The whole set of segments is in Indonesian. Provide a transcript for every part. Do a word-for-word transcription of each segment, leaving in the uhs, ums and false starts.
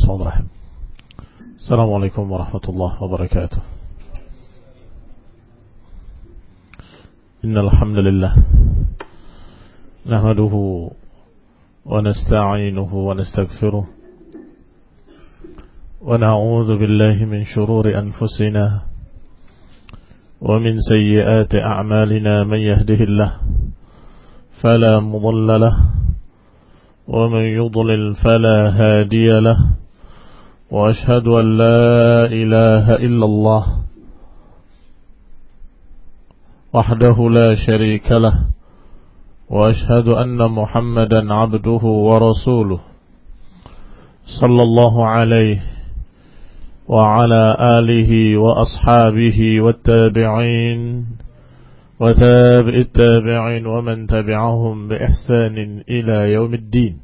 Bismillahirrahmanirrahim. Assalamualaikum warahmatullahi wabarakatuh. Innal hamdalillah nahmaduhu wa nasta'inuhu wa nastaghfiruh wa na'udzu billahi min shururi anfusina wa min sayyiati a'malina man yahdihillahu fala mudilla lahu wa man yudlil fala hadiya lahu wa ashhadu an la ilaha illallah wahdahu la syarika lah wa ashhadu anna Muhammadan abduhu wa rasuluh sallallahu alaihi wa ala alihi wa ashabihi wat tabi'in wa tabi'it tabi'in wa man tabi'ahum bi ihsanin ila yaumiddin.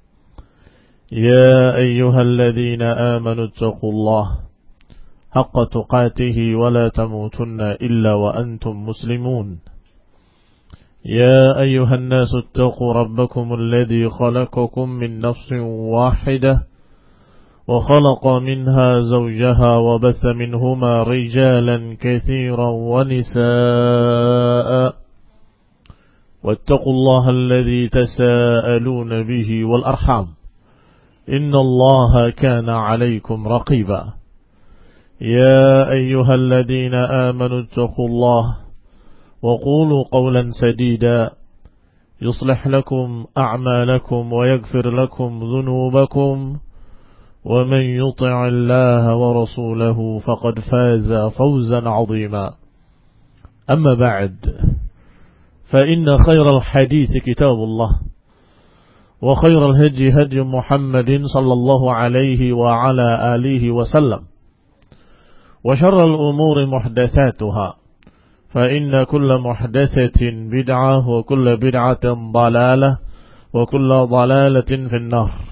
Ya ayyuhalladzina amanu taqullaha haqqa tuqatih wa la tamutunna illa wa antum muslimun. Ya ayyuhan nasu ittaqu rabbakum alladzi khalaqakum min nafsin wahidah wa khalaqa minha zawjaha wa batha minhuma rijalan katsiran wa nisaa'a wattaqullaha alladzi tasaaluna bihi wal arham innallaha kana 'alaykum raqiba. Ya ayyuhalladzina amanu ittaqullaha wa qulu qawlan sadida yuslih lakum a'malakum wa yaghfir lakum dhunubakum wa man yuti'illaha wa rasulahu faqad faza fawzan 'azima. Amma ba'd, fa inna khayral hadithi kitabullah wa khayral hadi hadi Muhammadin sallallahu alaihi wa ala alihi wa sallam wa syarral umuri muhdatsatuha fa inna kulla muhdatsatin bid'ah wa kulla bid'atin dhalalah wa kulla dhalalatin fin nar.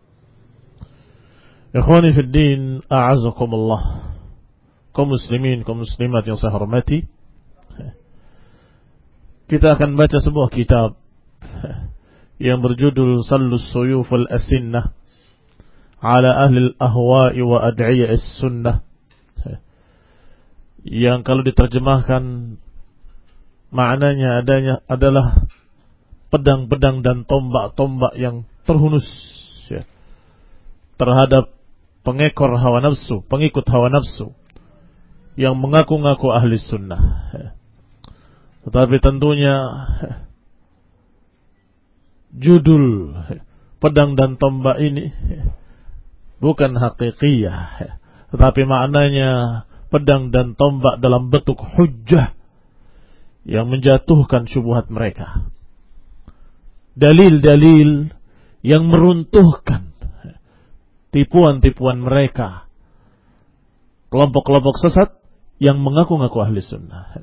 Ikhwani fid din, a'azakumullah. Kaum muslimin, kaum muslimat yang saya hormati, kita akan baca sebuah kitab yang berjudul Sallus Suyuf al-Asinnah ala ahli al-ahwa'i wa ad'iya as-sunnah, yang kalau diterjemahkan maknanya adanya adalah pedang-pedang dan tombak-tombak yang terhunus ya, terhadap pengekor hawa nafsu, pengikut hawa nafsu yang mengaku-ngaku ahli sunnah. Tetapi tentunya judul pedang dan tombak ini bukan hakikiyah, tetapi maknanya pedang dan tombak dalam bentuk hujjah yang menjatuhkan syubhat mereka, dalil-dalil yang meruntuhkan tipuan-tipuan mereka, kelompok-kelompok sesat yang mengaku-ngaku ahli sunnah.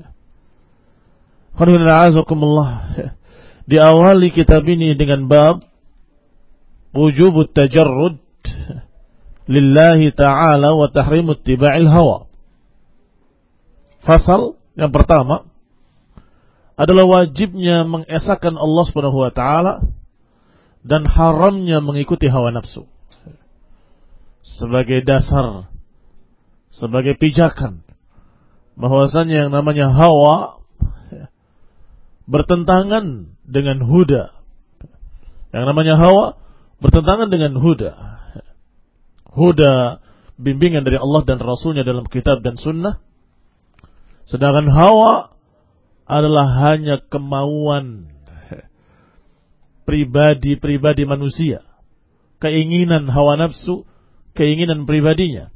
Diawali kitab ini dengan bab wujubut tajarrud lillahi ta'ala wa tahrimut tiba'il hawa. Fasal yang pertama adalah wajibnya mengesahkan Allah Subhanahu wa taala dan haramnya mengikuti hawa nafsu sebagai dasar, sebagai pijakan bahwasanya yang namanya hawa bertentangan dengan huda. Yang namanya hawa bertentangan dengan huda. Huda bimbingan dari Allah dan Rasulnya dalam kitab dan sunnah. Sedangkan hawa adalah hanya kemauan pribadi-pribadi manusia, keinginan hawa nafsu, keinginan pribadinya.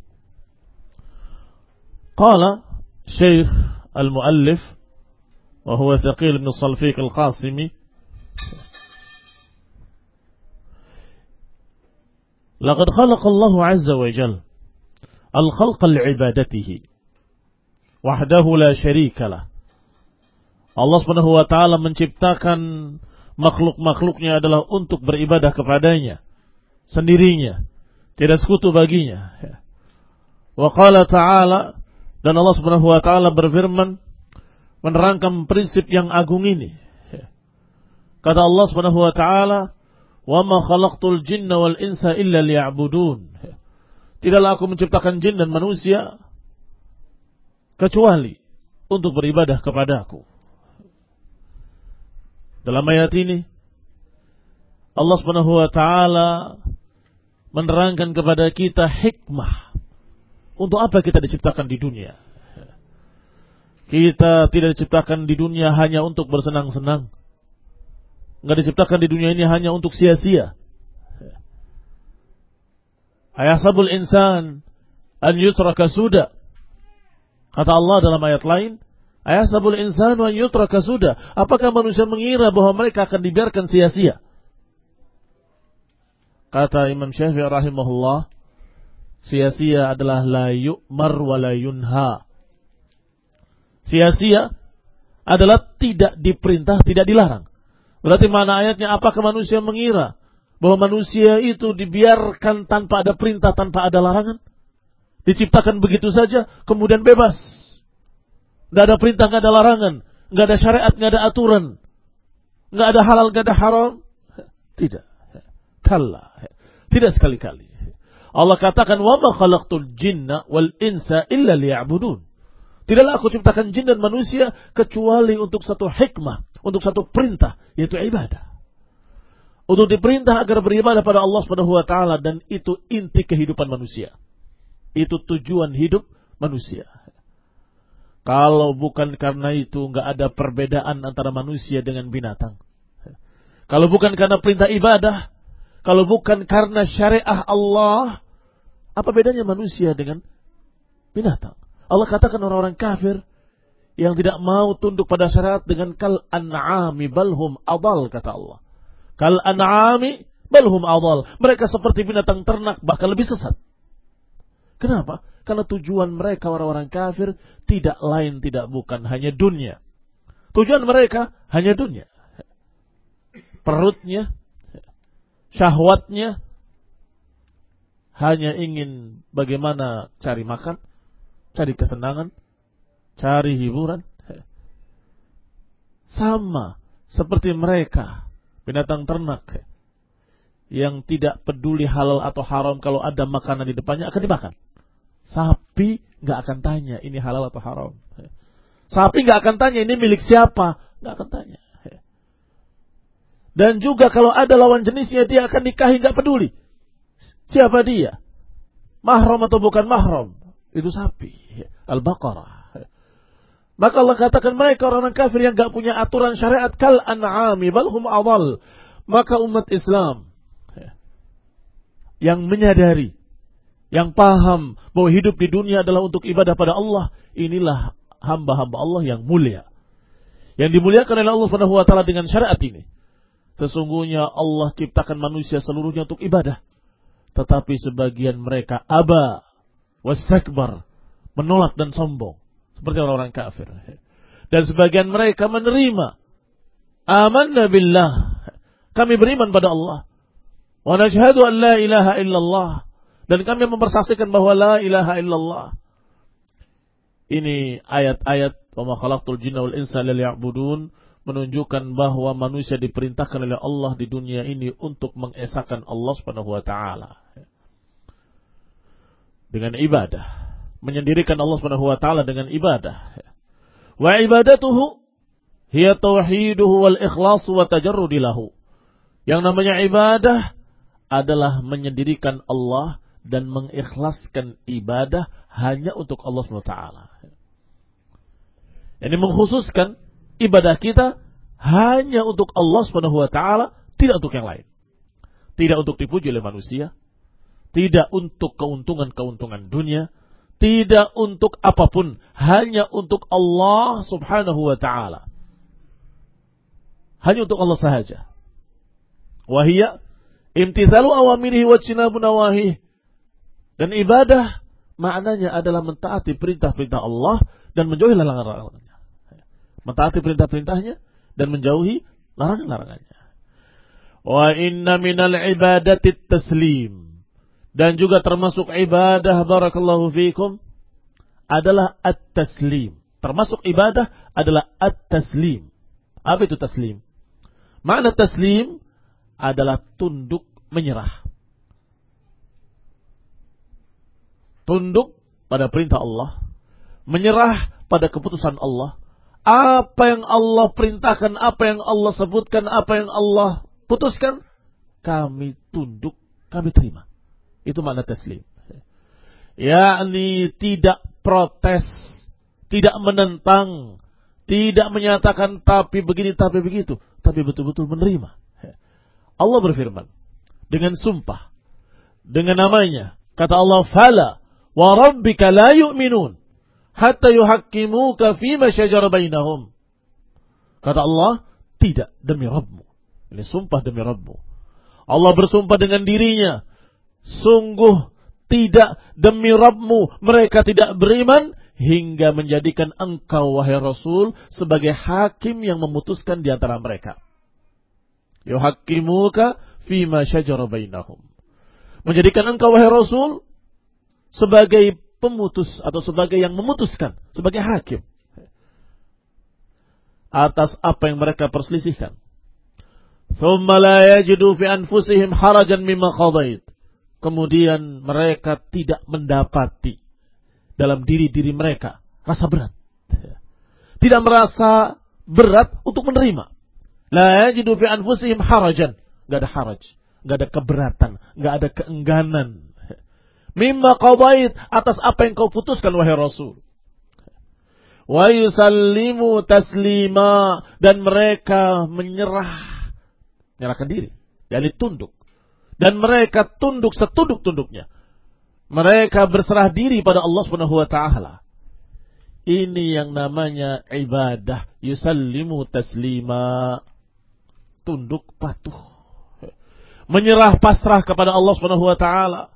Qala Syekh al-Muallif wa huwa Thaqil ibn Salfiq al-Qasimi, laqad khalaqa Allahu 'azza wa jalla al-khalqa li'ibadatihi wahdahu la syarika lah. Allah Subhanahu wa taala menciptakan makhluk-makhluknya adalah untuk beribadah kepadanya sendirinya, tidak sekutu baginya. Wa qala ta'ala, dan Allah Subhanahu wa taala berfirman menerangkan prinsip yang agung ini. Kata Allah Subhanahu wa taala, "Wa ma khalaqtul jinna wal insa illa liya'budun." tidaklah aku menciptakan jin dan manusia kecuali untuk beribadah kepadaku. Dalam ayat ini Allah Subhanahu wa taala menerangkan kepada kita hikmah untuk apa kita diciptakan di dunia. Kita tidak diciptakan di dunia hanya untuk bersenang-senang. Enggak diciptakan di dunia ini hanya untuk sia-sia. Ayahsabul insan an yutraka suda. Kata Allah dalam ayat lain, ayahsabul insan an yutraka suda. Apakah manusia mengira bahwa mereka akan dibiarkan sia-sia? Kata Imam Syafi'i rahimahullah, sia-sia adalah la yu'mar wa la yunha. Sia-sia adalah tidak diperintah, tidak dilarang. Berarti mana ayatnya, apakah manusia mengira bahwa manusia itu dibiarkan tanpa ada perintah, tanpa ada larangan? Diciptakan begitu saja, kemudian bebas. Nggak ada perintah, nggak ada larangan. Nggak ada syariat, nggak ada aturan. Nggak ada halal, nggak ada haram. Tidak. Kalla. Tidak sekali-kali. Allah katakan, wa ma khalaqtul jinna wal insa illa liya'budun. Tidaklah aku ciptakan jin dan manusia kecuali untuk satu hikmah, untuk satu perintah, yaitu ibadah. Untuk diperintah agar beribadah pada Allah Subhanahu wa taala, dan itu inti kehidupan manusia. Itu tujuan hidup manusia. Kalau bukan karena itu, enggak ada perbedaan antara manusia dengan binatang. Kalau bukan karena perintah ibadah, kalau bukan karena syariah Allah, apa bedanya manusia dengan binatang? Allah katakan orang-orang kafir yang tidak mau tunduk pada syariat dengan kal an'ami balhum adal, kata Allah. Kal an'ami balhum adal. Mereka seperti binatang ternak, bahkan lebih sesat. Kenapa? Karena tujuan mereka orang-orang kafir tidak lain tidak bukan hanya dunia. Tujuan mereka hanya dunia. Perutnya, syahwatnya hanya ingin bagaimana cari makan, cari kesenangan, cari hiburan. Sama seperti mereka, binatang ternak yang tidak peduli halal atau haram, kalau ada makanan di depannya akan dimakan. Sapi nggak akan tanya ini halal atau haram. Sapi nggak akan tanya ini milik siapa, nggak akan tanya. Dan juga kalau ada lawan jenisnya, dia akan nikahi, nggak peduli siapa dia, mahram atau bukan mahram. Itu sapi, Al-Baqarah. Maka Allah katakan mereka orang-orang kafir yang gak punya aturan syariat kal an'ami balhum adal. Maka umat Islam yang menyadari, yang paham bahwa hidup di dunia adalah untuk ibadah pada Allah, inilah hamba-hamba Allah yang mulia, yang dimuliakan oleh Allah Subhanahu wa taala dengan syariat ini. Sesungguhnya Allah ciptakan manusia seluruhnya untuk ibadah, tetapi sebagian mereka aba wastakbar, menolak dan sombong seperti orang-orang kafir. Dan sebagian mereka menerima, amanna billah, kami beriman pada Allah, wa nashhadu an la ilaha illallah, dan kami mempersaksikan bahwa la ilaha illallah. Ini ayat-ayat wa ma khalaqtul jinna wal insa illa liya'budun menunjukkan bahwa manusia diperintahkan oleh Allah di dunia ini untuk mengesahkan Allah Subhanahu wa taala dengan ibadah, menyendirikan Allah Subhanahu wa taala dengan ibadah. Wa ibadatuhu hiya tauhiduhu wal ikhlasu wa tajarrudi lahu. Yang namanya ibadah adalah menyendirikan Allah dan mengikhlaskan ibadah hanya untuk Allah Subhanahu wa taala. Ini mengkhususkan ibadah kita hanya untuk Allah Subhanahu wa taala, tidak untuk yang lain. Tidak untuk dipuji oleh manusia, tidak untuk keuntungan-keuntungan dunia, tidak untuk apapun, hanya untuk Allah Subhanahu wa taala. Hanya untuk Allah sahaja. Wa hiya imtithalu awamirihi wa jtinabu nawahihi. Dan ibadah maknanya adalah mentaati perintah-perintah Allah dan menjauhi larangan-larangannya. Mentaati perintah-perintahnya dan menjauhi larangan-larangannya. Wa inna minal ibadati taslim. Dan juga termasuk ibadah, barakallahu fiikum, adalah at-taslim. Termasuk ibadah adalah at-taslim. Apa itu taslim? Makna taslim adalah tunduk menyerah. Tunduk pada perintah Allah, menyerah pada keputusan Allah. Apa yang Allah perintahkan, apa yang Allah sebutkan, apa yang Allah putuskan, kami tunduk, kami terima. Itu makna taslim. Yakni tidak protes, tidak menentang, tidak menyatakan tapi begini, tapi begitu, tapi betul-betul menerima. Allah berfirman dengan sumpah, dengan namanya, kata Allah, fala wa rabbika la yu'minun hatta yuhakkimuka fima syajara bainahum. Kata Allah, tidak, demi Rabbmu. Ini sumpah demi Rabbmu. Allah bersumpah dengan dirinya, sungguh tidak, demi Rabbmu mereka tidak beriman hingga menjadikan engkau wahai Rasul sebagai hakim yang memutuskan di antara mereka. Yuhakkimuka fima syajara bainahum. Menjadikan engkau wahai Rasul sebagai pemutus atau sebagai yang memutuskan, sebagai hakim atas apa yang mereka perselisihkan. Thumma la yajidu fi anfusihim harajan mimma qadait. Kemudian mereka tidak mendapati dalam diri-diri mereka rasa berat. Tidak merasa berat untuk menerima. La yajidu fi anfusihim harajan. Enggak ada haraj, enggak ada keberatan, enggak ada keengganan. Mimma qadait, atas apa yang kau putuskan wahai Rasul. Wa yusallimu taslima, dan mereka menyerah, menyerahkan diri, yakni tunduk. Dan mereka tunduk setunduk-tunduknya. Mereka berserah diri pada Allah Subhanahu wa taala. Ini yang namanya ibadah, yusallimu taslima. Tunduk patuh. Menyerah pasrah kepada Allah Subhanahu wa taala.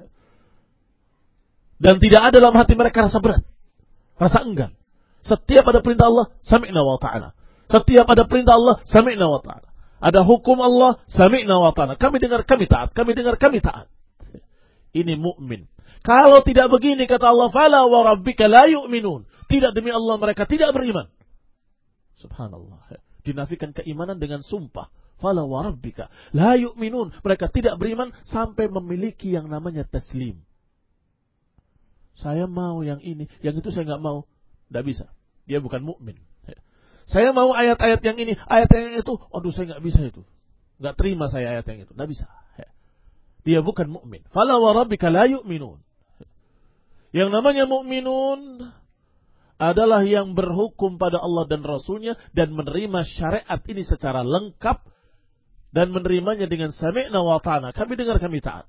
Dan tidak ada dalam hati mereka rasa berat, rasa enggan. Setiap ada perintah Allah, sami'na wa ta'ala. Setiap ada perintah Allah, sami'na wa ta'ala. Ada hukum Allah, sami'na wa ta'ala. Kami dengar, kami taat. Kami dengar, kami taat. Ini mukmin. Kalau tidak begini, kata Allah, fala wa rabbika la yu'minun. Tidak, demi Allah mereka tidak beriman. Subhanallah. Dinafikan keimanan dengan sumpah. Fala wa rabbika la yu'minun. Mereka tidak beriman sampai memiliki yang namanya taslim. Saya mau yang ini, yang itu saya nggak mau. Tidak bisa. Dia bukan mukmin. Saya mau ayat-ayat yang ini, ayat yang itu. Aduh, saya nggak bisa itu. Nggak terima saya ayat yang itu. Nggak bisa. Dia bukan mukmin. Fala wa rabbika la yu'minun. Yang namanya mukminun adalah yang berhukum pada Allah dan Rasulnya dan menerima syariat ini secara lengkap dan menerimanya dengan sami'na wa ta'ana. Kami dengar, kami taat.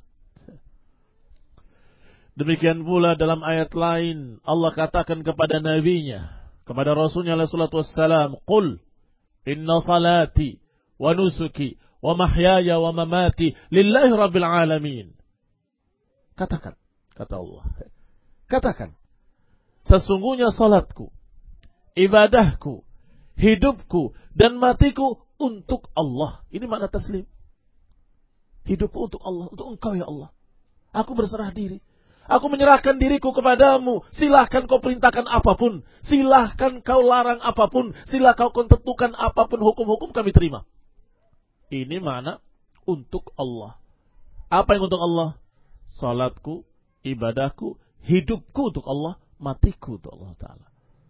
Demikian pula dalam ayat lain Allah katakan kepada nabinya, kepada Rasulnya alaihi salatu wassalam, qul inna salati wa nusuki wa mahyaya wa mamati lillahi rabbil alamin. Katakan, kata Allah, katakan, sesungguhnya salatku, ibadahku, hidupku dan matiku untuk Allah. Ini makna taslim. Hidupku untuk Allah, untuk engkau ya Allah. Aku berserah diri. Aku menyerahkan diriku kepadamu. Silahkan kau perintahkan apapun. Silahkan kau larang apapun. Silahkan kau tentukan apapun hukum-hukum, kami terima. Ini mana untuk Allah. Apa yang untuk Allah? Salatku, ibadahku, hidupku untuk Allah, matiku untuk Allah Ta'ala.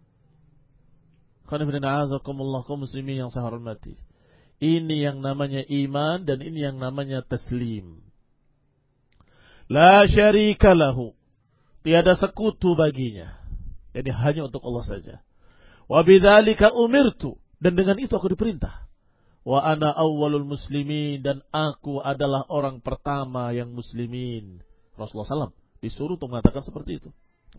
Kaum muslimin yang saya hormati. Ini yang namanya iman dan ini yang namanya taslim. La syarika lahu. Tiada sekutu baginya. Jadi hanya untuk Allah saja. Wa bidzalika umirtu. Dan dengan itu aku diperintah. Wa ana awwalul muslimin. Dan aku adalah orang pertama yang muslimin. Rasulullah shallallahu alaihi wasallam disuruh untuk mengatakan seperti itu.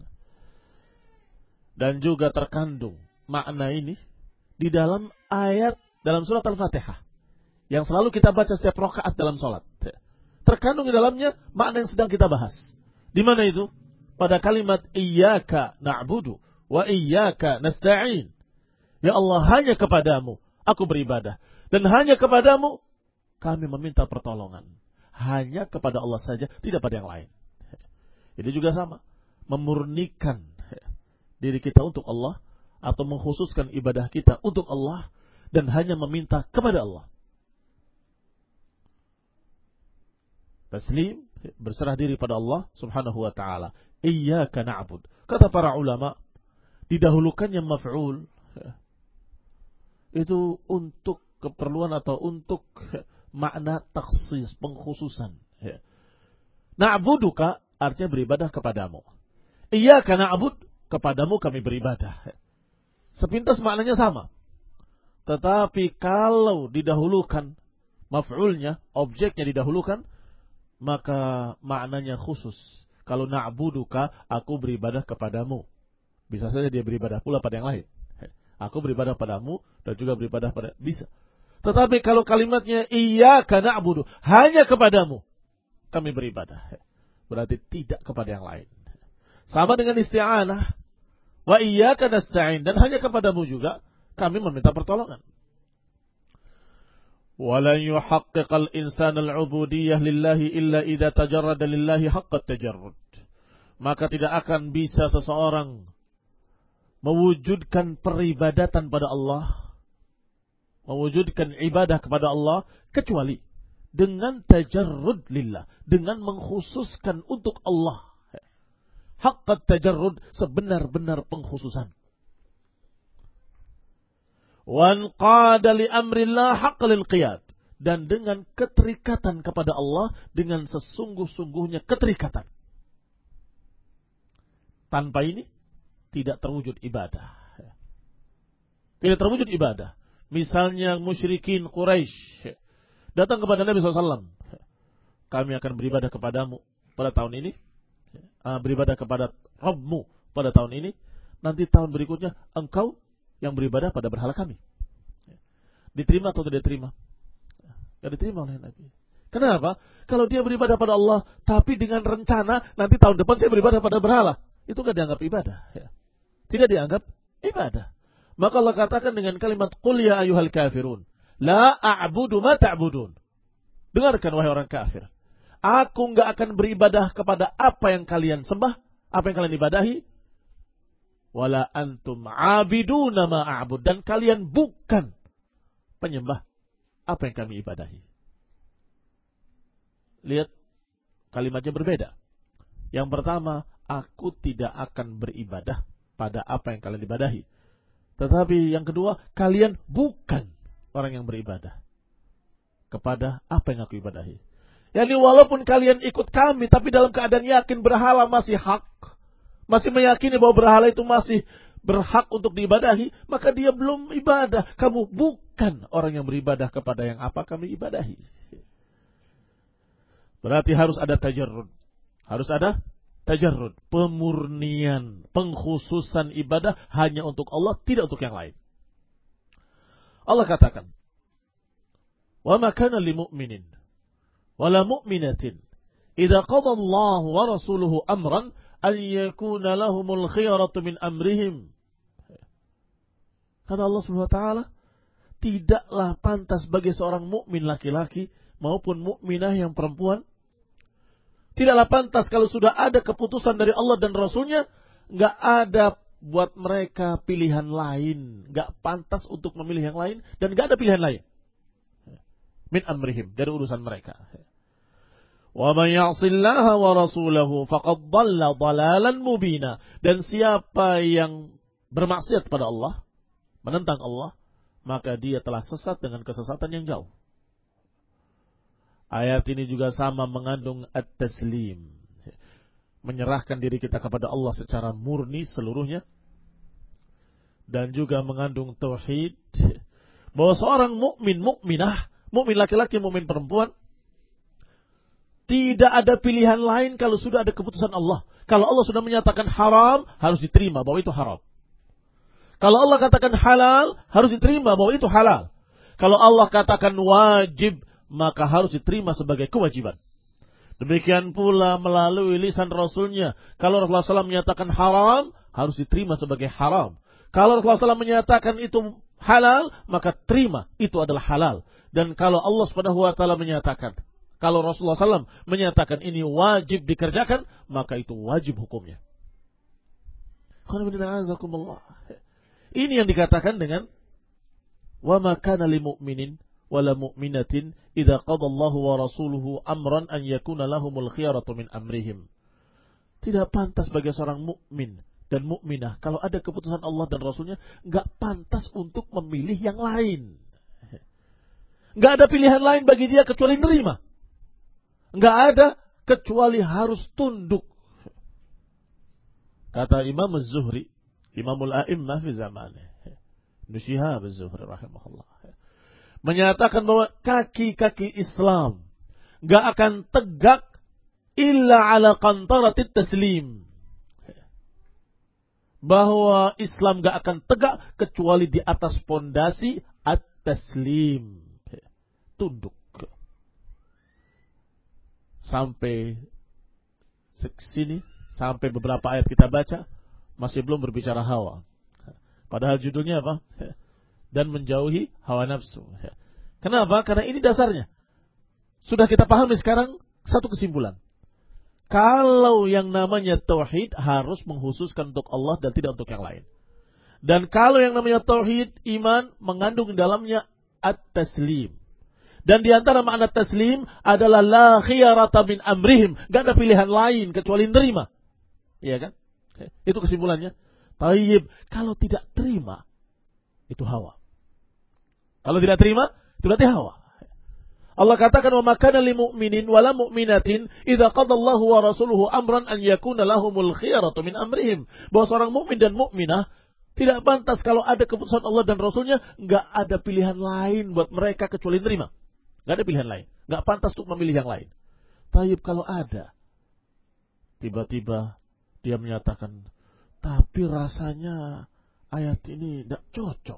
Dan juga terkandung makna ini di dalam ayat dalam surat Al-Fatihah. Yang selalu kita baca setiap rakaat dalam sholat. Terkandung di dalamnya makna yang sedang kita bahas. Di mana itu? Pada kalimat iyyaka na'budu wa iyyaka nasta'in. Ya Allah, hanya kepadamu aku beribadah dan hanya kepadamu kami meminta pertolongan. Hanya kepada Allah saja, tidak pada yang lain. Ini juga sama, memurnikan diri kita untuk Allah atau mengkhususkan ibadah kita untuk Allah dan hanya meminta kepada Allah. Taslim berserah diri pada Allah Subhanahu wa taala. Iyyaka na'bud. Kata para ulama, didahulukannya maf'ul itu untuk keperluan atau untuk makna taksis, pengkhususan. Na'buduka artinya beribadah kepadamu. Iyyaka na'bud, kepadamu kami beribadah. Sepintas maknanya sama. Tetapi kalau didahulukan maf'ulnya, objeknya didahulukan, maka maknanya khusus. Kalau na'buduka, aku beribadah kepadamu. Bisa saja dia beribadah pula pada yang lain. Aku beribadah padamu dan juga beribadah pada, bisa. Tetapi kalau kalimatnya iyyaka na'budu, hanya kepadamu kami beribadah, berarti tidak kepada yang lain. Sama dengan isti'anah. Wa iyyaka nasta'in, dan hanya kepadamu juga kami meminta pertolongan. وَلَنْ يُحَقِّقَ الْإِنسَانَ الْعُبُودِيَّةِ لِلَّهِ إِلَّا إِذَا تَجَرَّدَ لِلَّهِ حَقَّ التَّجَرُّدِ. Maka tidak akan bisa seseorang mewujudkan peribadatan pada Allah, mewujudkan ibadah kepada Allah, kecuali dengan tajarrud lillah, dengan mengkhususkan untuk Allah. Haqqa tajarrud, sebenar-benar pengkhususan. Wanqada li amrillah haqqal qiyad, dan dengan keterikatan kepada Allah dengan sesungguh-sungguhnya keterikatan. Tanpa ini tidak terwujud ibadah. Tidak terwujud ibadah. Misalnya musyrikin Quraisy datang kepada Nabi shallallahu alaihi wasallam. Kami akan beribadah kepadamu pada tahun ini, beribadah kepada Rabbmu pada tahun ini. Nanti tahun berikutnya engkau yang beribadah pada berhala kami. Diterima atau tidak diterima? Tidak diterima oleh Nabi. Kenapa? Kalau dia beribadah pada Allah, tapi dengan rencana nanti tahun depan saya beribadah pada berhala, itu tidak dianggap ibadah. Tidak dianggap ibadah. Maka Allah katakan dengan kalimat qul ya ayyuhal kafirun, la a'budu ma ta'budun. Dengarkan wahai orang kafir, aku enggak akan beribadah kepada apa yang kalian sembah, apa yang kalian ibadahi. Wala antum abiduna ma a'bud, dan kalian bukan penyembah apa yang kami ibadahi. Lihat, kalimatnya berbeda. Yang pertama, aku tidak akan beribadah pada apa yang kalian ibadahi. Tetapi yang kedua, kalian bukan orang yang beribadah kepada apa yang aku ibadahi. Yani walaupun kalian ikut kami, tapi dalam keadaan yakin berhala masih hak, masih meyakini bahwa berhala itu masih berhak untuk diibadahi, maka dia belum ibadah. Kamu bukan orang yang beribadah kepada yang apa kami ibadahi. Berarti harus ada tajarrud. Harus ada tajarrud, pemurnian, pengkhususan ibadah hanya untuk Allah, tidak untuk yang lain. Allah katakan, "Wa ma kana lil mu'minin wa la mu'minatin idza qada Allahu wa rasuluhu amran an yakuna lahumul khiyaratu min amrihim." Kata Allah Subhanahu wa taala, tidaklah pantas bagi seorang mukmin laki-laki maupun mukminah yang perempuan, tidaklah pantas kalau sudah ada keputusan dari Allah dan Rasulnya, nggak ada buat mereka pilihan lain, nggak pantas untuk memilih yang lain, dan nggak ada pilihan lain. Min amrihim, dari urusan mereka. Wa man ya'sillaha wa rasulahu faqad dhalla dhalalan mubina. Dan siapa yang bermaksiat pada Allah, menentang Allah, maka dia telah sesat dengan kesesatan yang jauh. Ayat ini juga sama mengandung at-taslim, menyerahkan diri kita kepada Allah secara murni seluruhnya, dan juga mengandung tauhid, bahwa seorang mukmin mukminah, mukmin laki-laki, mukmin perempuan, tidak ada pilihan lain kalau sudah ada keputusan Allah. Kalau Allah sudah menyatakan haram, harus diterima bahwa itu haram. Kalau Allah katakan halal, harus diterima bahwa itu halal. Kalau Allah katakan wajib, maka harus diterima sebagai kewajiban. Demikian pula melalui lisan Rasulnya. Kalau Rasulullah shallallahu alaihi wasallam menyatakan haram, harus diterima sebagai haram. Kalau Rasulullah shallallahu alaihi wasallam menyatakan itu halal, maka terima itu adalah halal. Dan kalau Allah subhanahu wa taala menyatakan, kalau Rasulullah shallallahu alaihi wasallam menyatakan ini wajib dikerjakan, maka itu wajib hukumnya. Ini yang dikatakan dengan wa ma kana lil mu'minin wala mu'minatin idza qadallahu wa rasuluhu amran an yakuna lahumul khiyaratu min amrihim. Tidak pantas bagi seorang mukmin dan mukminah kalau ada keputusan Allah dan Rasulnya, enggak pantas untuk memilih yang lain. Enggak ada pilihan lain bagi dia kecuali nerima. Enggak ada kecuali harus tunduk. Kata Imam Az-Zuhri, Imamul A'immah fi zamanih, Ibnu Syihab Az-Zuhri rahimahullah, menyatakan bahwa kaki-kaki Islam enggak akan tegak illa ala qantaratit taslim. Bahwa Islam enggak akan tegak kecuali di atas pondasi at-taslim. Tunduk. Sampai sini, sampai beberapa ayat kita baca, masih belum berbicara hawa. Padahal judulnya apa? Dan menjauhi hawa nafsu. Kenapa? Karena ini dasarnya. Sudah kita pahami sekarang satu kesimpulan. Kalau yang namanya tauhid harus menghususkan untuk Allah dan tidak untuk yang lain. Dan kalau yang namanya tauhid, iman, mengandung dalamnya at-taslim. Dan di antara makna taslim adalah la khiyarata min amrihim. Gak ada pilihan lain kecuali nerima. Iya kan? Itu kesimpulannya. Tayyib, kalau tidak terima, itu hawa. Kalau tidak terima, itu berarti hawa. Allah katakan, wa makana lil mu'minin wala mu'minatin idza qadallahu wa rasuluhu amran an yakuna lahumul khiyaratu min amrihim. Bahwa seorang mukmin dan mukminah tidak pantas kalau ada keputusan Allah dan Rasulnya, enggak ada pilihan lain buat mereka kecuali nerima. Enggak ada pilihan lain. Enggak pantas untuk memilih yang lain. Tayyib, kalau ada, tiba-tiba dia menyatakan, tapi rasanya ayat ini tidak cocok.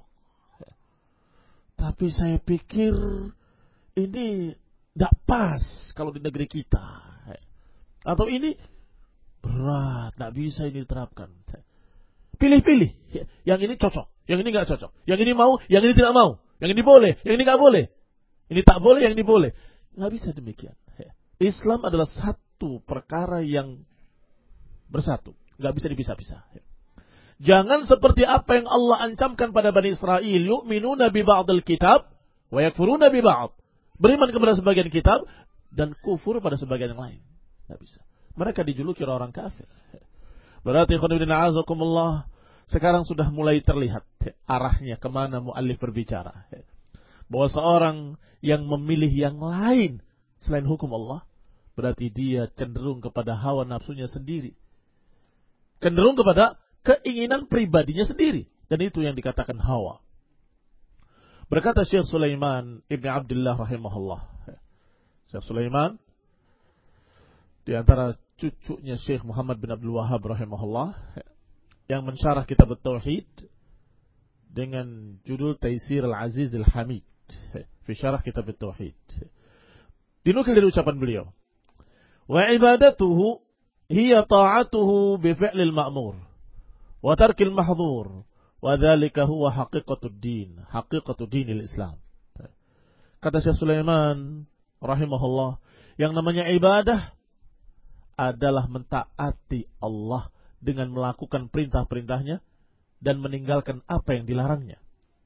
Tapi saya pikir ini tidak pas kalau di negeri kita. Atau ini berat, tidak bisa ini diterapkan. Pilih-pilih. Yang ini cocok, yang ini tidak cocok. Yang ini mau, yang ini tidak mau. Yang ini boleh, yang ini tidak boleh. Ini tak boleh, yang ini boleh. Tidak bisa demikian. Islam adalah satu perkara yang bersatu. Tidak bisa dipisah-pisah. Jangan seperti apa yang Allah ancamkan pada Bani Israel. Yu'minuna bi ba'dil kitab wa yakfuruna bi ba'd. Beriman kepada sebagian kitab dan kufur pada sebagian yang lain. Tidak bisa. Mereka dijuluki orang kafir. Berarti khonibina azakumullah, sekarang sudah mulai terlihat arahnya kemana muallif berbicara. Bahwa seorang yang memilih yang lain selain hukum Allah, berarti dia cenderung kepada hawa nafsunya sendiri. Cenderung kepada keinginan pribadinya sendiri. Dan itu yang dikatakan hawa. Berkata Syekh Sulaiman Ibn Abdullah rahimahullah. Syekh Sulaiman, di antara cucunya Syekh Muhammad bin Abdul Wahhab rahimahullah, yang mensyarah kitab Tauhid dengan judul Taisir Al-Aziz Al-Hamid fi syarah kitab Tauhid. Dinukil dari ucapan beliau, wa ibadatuhu hiya ta'atuhu bi fi'lil ma'mur wa tarkil mahdhur wa dzalika huwa haqiqatud din, haqiqatud dinil Islam. Kata Syekh Sulaiman rahimahullah, yang namanya ibadah adalah mentaati Allah dengan melakukan perintah-perintahnya dan meninggalkan apa yang dilarangnya.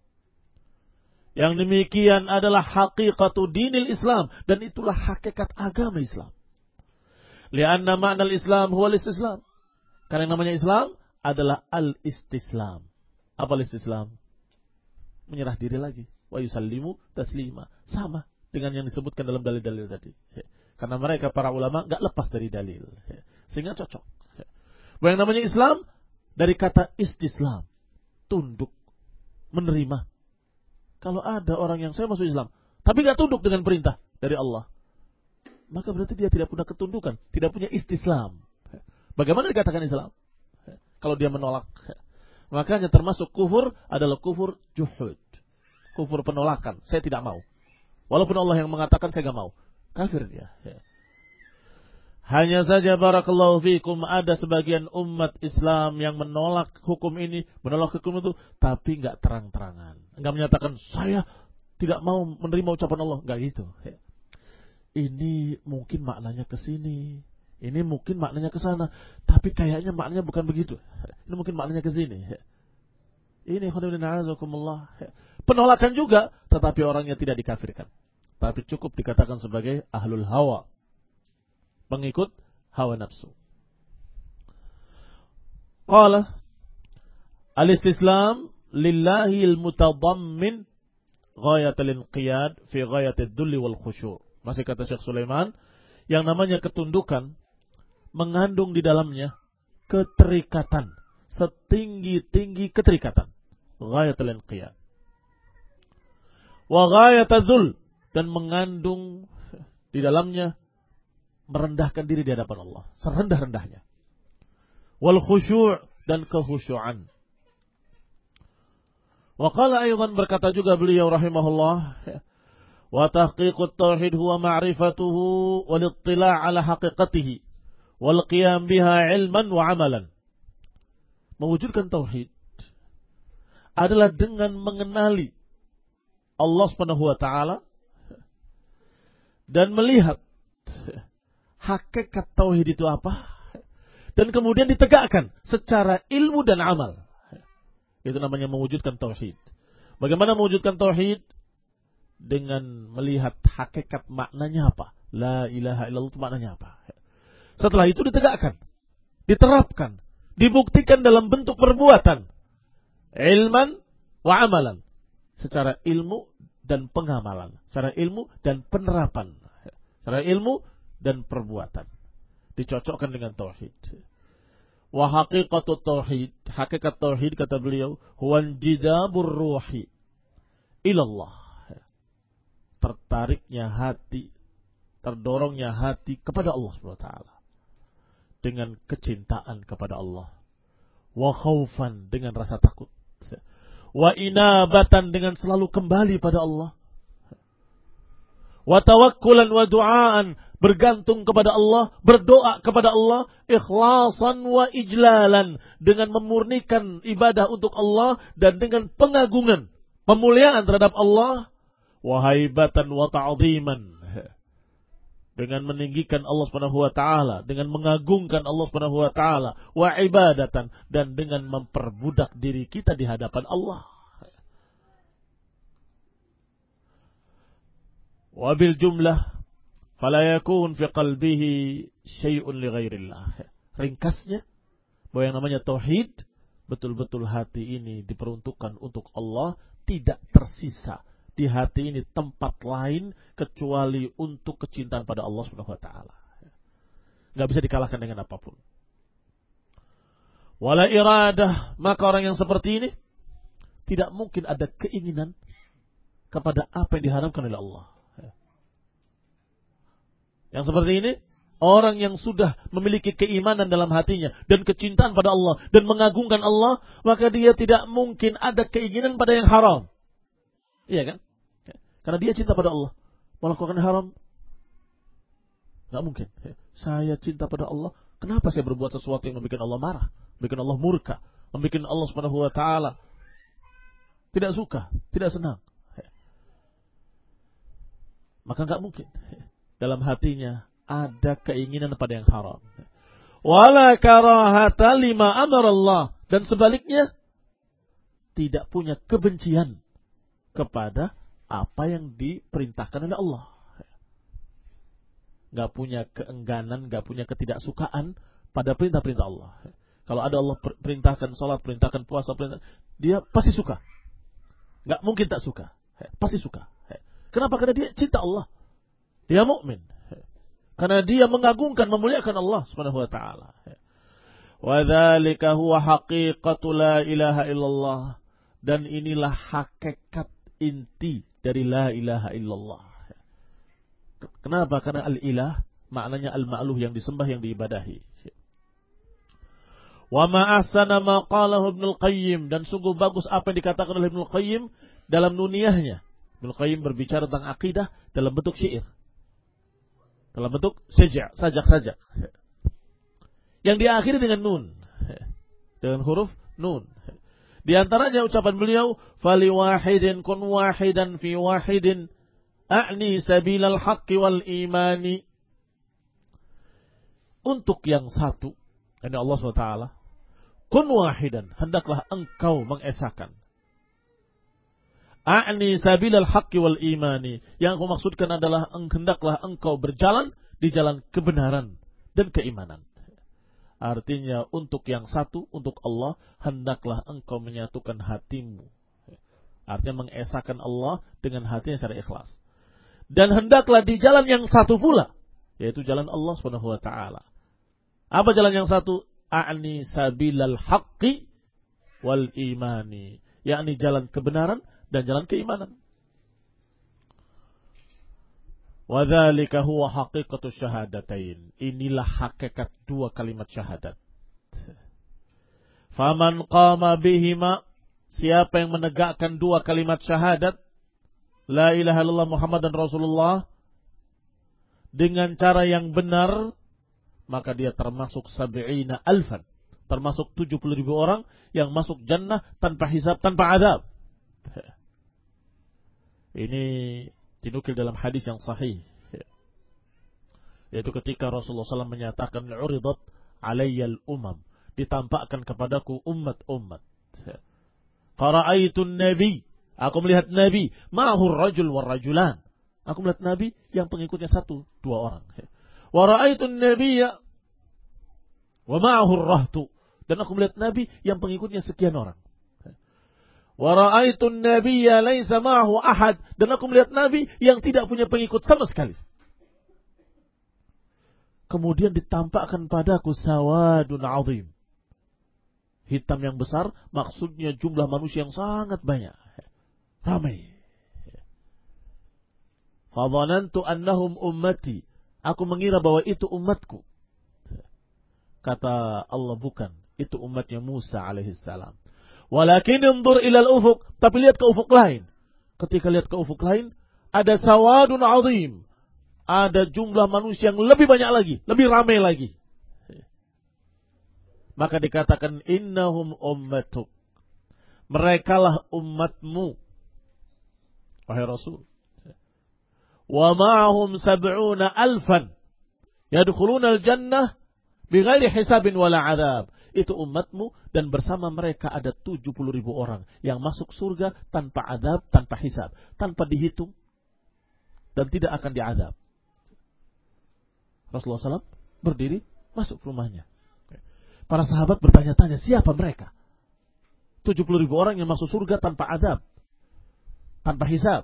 Yang demikian adalah haqiqatud dinil Islam, dan itulah hakikat agama Islam. Lianna ma'na al-Islam huwa al-istislam. Karena yang namanya Islam adalah al-istislam. Apa al-istislam? Menyerah diri lagi. Wa yusallimu taslima. Sama dengan yang disebutkan dalam dalil-dalil tadi. Karena mereka para ulama enggak lepas dari dalil. Sehingga cocok. Bahwa yang namanya Islam dari kata istislam. Tunduk. Menerima. Kalau ada orang yang saya masuk Islam, tapi enggak tunduk dengan perintah dari Allah, maka berarti dia tidak punya ketundukan, tidak punya istislam. Bagaimana dikatakan Islam? Kalau dia menolak. Makanya termasuk kufur adalah kufur juhud. Kufur penolakan. Saya tidak mau. Walaupun Allah yang mengatakan saya tidak mau. Kafir dia. Hanya saja barakallahu fikum, ada sebagian umat Islam yang menolak hukum ini, menolak hukum itu, tapi enggak terang-terangan. Enggak menyatakan saya tidak mau menerima ucapan Allah. Enggak gitu. Ini mungkin maknanya ke sini. Ini mungkin maknanya ke sana. Tapi kayaknya maknanya bukan begitu. Ini mungkin maknanya ke sini. Ini khonibina azakumullah. penolakan juga, tetapi orangnya tidak dikafirkan. Tapi cukup dikatakan sebagai ahlul hawa, pengikut hawa nafsu. Qala al-istislam lillahi al-mutadammin ghayatul inqiyad fi ghayatid dhulli wal khusyu'. Masih kata Syekh Sulaiman, yang namanya ketundukan mengandung di dalamnya keterikatan, setinggi-tinggi keterikatan. Ghayatul inqiyad. Wa ghayatul dhul, dan mengandung di dalamnya merendahkan diri di hadapan Allah, serendah-rendahnya. Wal khusyu' dan kehusyu'an. Wa qala aydan, berkata juga beliau rahimahullah, wa tahqiqut tauhid huwa ma'rifatuhu wal ittila' ala haqiqatihi wal qiyam biha ilman wa amalan. Mewujudkan tauhid adalah dengan mengenali Allah Subhanahu wa taala dan melihat hakikat tauhid itu apa, dan kemudian ditegakkan secara ilmu dan amal. Itu namanya mewujudkan tauhid. Bagaimana mewujudkan tauhid? Dengan melihat hakikat maknanya apa. La ilaha illallah itu maknanya apa. Setelah itu ditegakkan, diterapkan, dibuktikan dalam bentuk perbuatan. Ilman wa amalan. Secara ilmu dan pengamalan. Secara ilmu dan penerapan. Secara ilmu dan perbuatan. Dicocokkan dengan tauhid. Wa haqiqatut tauhid, hakikat tauhid kata beliau, huwan jidabur ruhi ilallah. Tertariknya hati, terdorongnya hati kepada Allah Subhanahu wa taala dengan kecintaan kepada Allah. Wa khaufan, dengan rasa takut. Wa inabatan, dengan selalu kembali pada Allah. Wa tawakkulan wa du'aan, bergantung kepada Allah, berdoa kepada Allah, ikhlasan wa ijlalan, dengan memurnikan ibadah untuk Allah dan dengan pengagungan, pemuliaan terhadap Allah, wa haibatan wa ta'ziman, dengan meninggikan Allah Subhanahu wa taala, dengan mengagungkan Allah Subhanahu wa taala, wa ibadatan, dan dengan memperbudak diri kita di hadapan Allah. Wa bil jumlah fala yakun fi qalbihi syai'un li ghairillah. Ringkasnya, bahwa yang namanya tauhid, betul-betul hati ini diperuntukkan untuk Allah, tidak tersisa di hati ini tempat lain kecuali untuk kecintaan pada Allah Subhanahu wa taala. Enggak bisa dikalahkan dengan apapun. Wala iradah, maka orang yang seperti ini tidak mungkin ada keinginan kepada apa yang diharamkan oleh Allah. Yang seperti ini, orang yang sudah memiliki keimanan dalam hatinya dan kecintaan pada Allah dan mengagungkan Allah, maka dia tidak mungkin ada keinginan pada yang haram. Iya kan? Karena dia cinta pada Allah. Melakukan haram, nggak mungkin. Saya cinta pada Allah, kenapa saya berbuat sesuatu yang membuat Allah marah, membuat Allah murka, membuat Allah Subhanahu wa taala tidak suka, tidak senang? Maka nggak mungkin dalam hatinya ada keinginan pada yang haram. Wala karahata lima amarallah, dan sebaliknya tidak punya kebencian kepada apa yang diperintahkan oleh Allah. Gak punya keengganan, gak punya ketidaksukaan pada perintah-perintah Allah. Kalau ada Allah perintahkan salat, perintahkan puasa, perintah, dia pasti suka. Gak mungkin tak suka, pasti suka. Kenapa? Karena dia cinta Allah. Dia mukmin. Karena dia mengagungkan, memuliakan Allah Subhanahu wa taala. Wa dzalika huwa haqiqatu la ilaha illallah, dan inilah hakikat inti dari la ilaha illallah. Kenapa? Karena al-ilah maknanya al-ma'luh, yang disembah, yang diibadahi. Wa ma ahsana ma qalahu Ibnu Qayyim, dan sungguh bagus apa yang dikatakan oleh Ibnu Qayyim dalam nuniyahnya. Ibnu Qayyim berbicara tentang akidah dalam bentuk syair. Dalam bentuk sajak, sajak-sajak. Yang diakhiri dengan nun. Dengan huruf nun. Di antaranya ucapan beliau, fali wahidin kun wahidan fi wahidin a'ni sabilal haqqi wal imani. Untuk yang satu, ini Allah subhanahu wa taala, kun wahidan, hendaklah engkau mengesahkan. A'ni sabilal haqqi wal imani. Yang aku maksudkan adalah hendaklah engkau berjalan di jalan kebenaran dan keimanan. Artinya untuk yang satu, untuk Allah, hendaklah engkau menyatukan hatimu. Artinya mengesahkan Allah dengan hatinya secara ikhlas. Dan hendaklah di jalan yang satu pula, yaitu jalan Allah Subhanahu wa taala. Apa jalan yang satu? A'ni sabilal haqqi wal imani. Yakni jalan kebenaran dan jalan keimanan. Wa dzalika huwa haqiqatus syahadatain. Inilah hakikat dua kalimat syahadat. Faman qama bihima, siapa yang menegakkan dua kalimat syahadat, la ilaha illallah Muhammadan Rasulullah, dengan cara yang benar, maka dia termasuk sab'ina alfan, termasuk tujuh puluh ribu orang yang masuk jannah tanpa hisab, tanpa azab. Ini dinukil dalam hadis yang sahih, yaitu ketika Rasulullah shallallahu alaihi wasallam menyatakan, uridat alayyal umam, ditampakkan kepadaku umat-umat. Fara'aitun nabi, aku melihat nabi, ma'ahur rajul war rajulan, aku melihat nabi yang pengikutnya satu, dua orang. Wa ra'aitun nabiyya wa ma'ahur rahtu, dan aku melihat nabi yang pengikutnya sekian orang. Wa ra'aitun nabiyya laisa ma'ahu ahad, dan aku melihat nabi yang tidak punya pengikut sama sekali. Kemudian ditampakkan padaku sawadun azim, hitam yang besar, maksudnya jumlah manusia yang sangat banyak, ramai. Fadhanantu annahum ummati, aku mengira bahwa itu umatku. Kata Allah, bukan, itu umatnya Musa alaihissalam. Walakin undur ilal ufuk, tapi lihat ke ufuk lain. Ketika lihat ke ufuk lain, ada sawadun azim, ada jumlah manusia yang lebih banyak lagi, lebih ramai lagi. Maka dikatakan innahum ummatuk, merekalah umatmu, wahai Rasul. Wa ma'ahum sab'una alfan yadkhuluna al-jannah bighairi hisabin wala adab. Itu umatmu, dan bersama mereka ada tujuh puluh ribu orang yang masuk surga tanpa adab, tanpa hisab, tanpa dihitung, dan tidak akan diadab. Rasulullah shallallahu alaihi wasallam berdiri masuk rumahnya. Para sahabat bertanya-tanya, siapa mereka? tujuh puluh ribu orang yang masuk surga tanpa adab, tanpa hisab.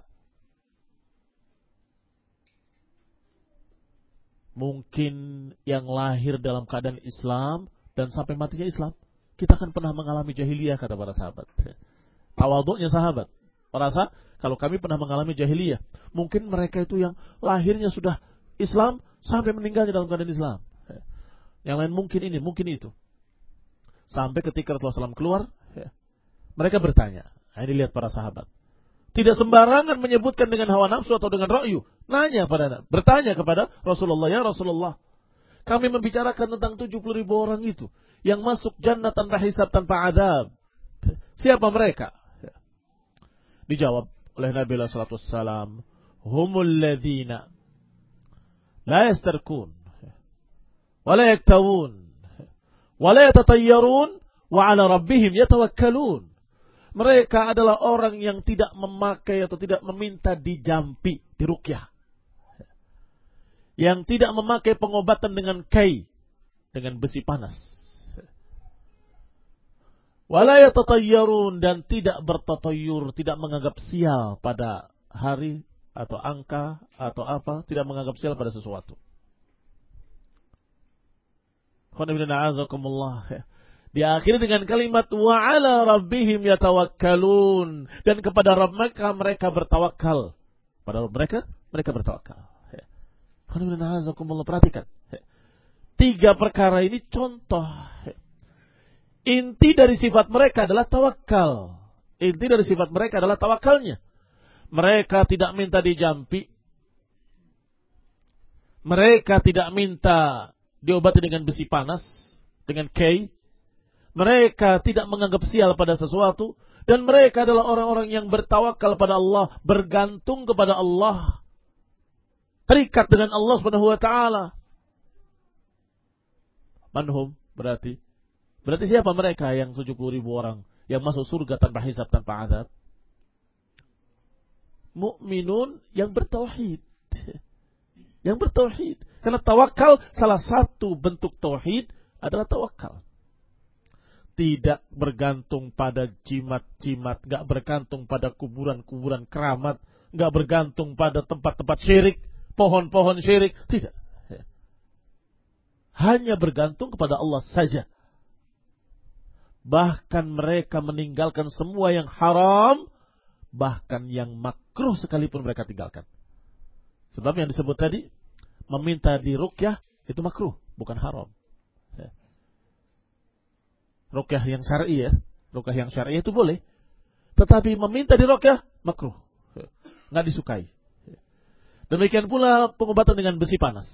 Mungkin yang lahir dalam keadaan Islam dan sampai matinya Islam. Kita akan pernah mengalami jahiliyah, kata para sahabat. Tawaduknya sahabat merasa, kalau kami pernah mengalami jahiliyah, mungkin mereka itu yang lahirnya sudah Islam sampai meninggalnya dalam keadaan Islam. Yang lain mungkin ini, mungkin itu. Sampai ketika Rasulullah shallallahu alaihi wasallam keluar, mereka bertanya. Nah, ini lihat para sahabat. Tidak sembarangan menyebutkan dengan hawa nafsu atau dengan ra'yu. Nanya pada, bertanya kepada Rasulullah, ya Rasulullah, kami membicarakan tentang tujuh puluh ribu orang itu yang masuk jannah tanpa hisab, tanpa adab. Siapa mereka? Dijawab oleh Nabi sallallahu alaihi wasallam, humul ladzina la yastarkun wa la yaktawun wa la yatatayyarun wa ala rabbihim yatawakkalun. Mereka adalah orang yang tidak memakai atau tidak meminta dijampi, diruqyah. Yang tidak memakai pengobatan dengan kai, dengan besi panas. Wala yatatayyarun, dan tidak bertatayyur, tidak menganggap sial pada hari atau angka atau apa, tidak menganggap sial pada sesuatu. Diakhiri dengan kalimat wa ala rabbihim yatawakkalun, dan kepada Rabb mereka mereka bertawakal. Pada Rabb mereka mereka bertawakal. Perhatikan. Tiga perkara ini contoh. Inti dari sifat mereka adalah tawakal. Inti dari sifat mereka adalah tawakalnya. Mereka tidak minta dijampi. Mereka tidak minta diobati dengan besi panas, dengan kei. Mereka tidak menganggap sial pada sesuatu. Dan mereka adalah orang-orang yang bertawakal pada Allah, bergantung kepada Allah, terikat dengan Allah Subhanahu wa taala. Manhum berarti berarti siapa mereka yang tujuh puluh ribu orang yang masuk surga tanpa hisab, tanpa azab? mukminun yang bertauhid. Yang bertauhid. Karena tawakal, salah satu bentuk tauhid adalah tawakal. Tidak bergantung pada jimat-jimat, gak bergantung pada kuburan-kuburan keramat, gak bergantung pada tempat-tempat syirik, pohon-pohon syirik, tidak. Hanya bergantung kepada Allah saja. Bahkan mereka meninggalkan semua yang haram, bahkan yang makruh sekalipun mereka tinggalkan. Sebab yang disebut tadi, meminta diruqyah itu makruh, bukan haram. Ruqyah yang syar'i ya, ruqyah yang syar'i itu boleh. Tetapi meminta diruqyah makruh, enggak disukai. Demikian pula pengobatan dengan besi panas.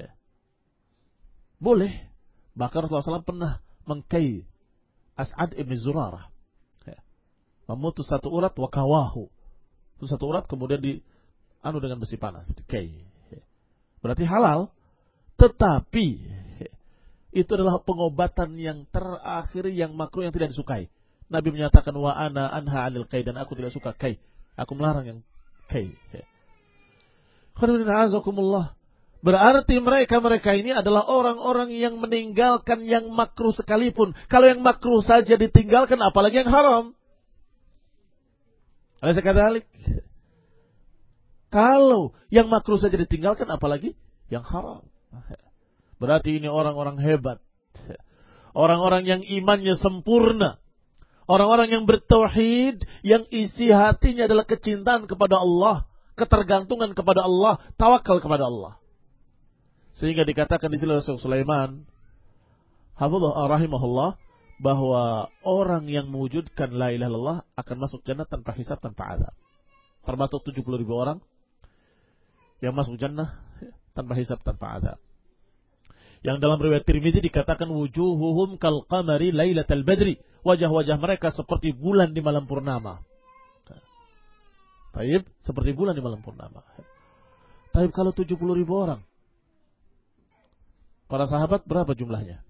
Boleh. Bahkan Rasulullah shallallahu alaihi wasallam pernah mengkai As'ad ibn Zurarah. Memutus satu urat wakawahu. Itu satu urat kemudian di anu dengan besi panas, dikai. Berarti halal, tetapi itu adalah pengobatan yang terakhir yang makruh yang tidak disukai. Nabi menyatakan wa ana anha 'anil kai, dan aku tidak suka kai. Aku melarang yang kai. Khairunazakumullah. Berarti mereka-mereka ini adalah orang-orang yang meninggalkan yang makruh sekalipun. Kalau yang makruh saja ditinggalkan, apalagi yang haram. Alaysa kadzalik? Kalau yang makruh saja ditinggalkan, apalagi yang haram. Berarti ini orang-orang hebat. Orang-orang yang imannya sempurna. Orang-orang yang bertauhid, yang isi hatinya adalah kecintaan kepada Allah, ketergantungan kepada Allah, tawakal kepada Allah. Sehingga dikatakan di sini oleh Sulaiman, hafizahullah rahimahullah, bahwa orang yang mewujudkan la ilaha illallah akan masuk jannah tanpa hisab, tanpa azab. Termasuk tujuh puluh ribu orang yang masuk jannah tanpa hisab, tanpa azab. Yang dalam riwayat Tirmidzi dikatakan wujuhuhum kal qamari lailatal badri, wajah-wajah mereka seperti bulan di malam purnama. Taib, seperti bulan di malam purnama. Taib, kalau tujuh puluh ribu orang, para sahabat berapa jumlahnya?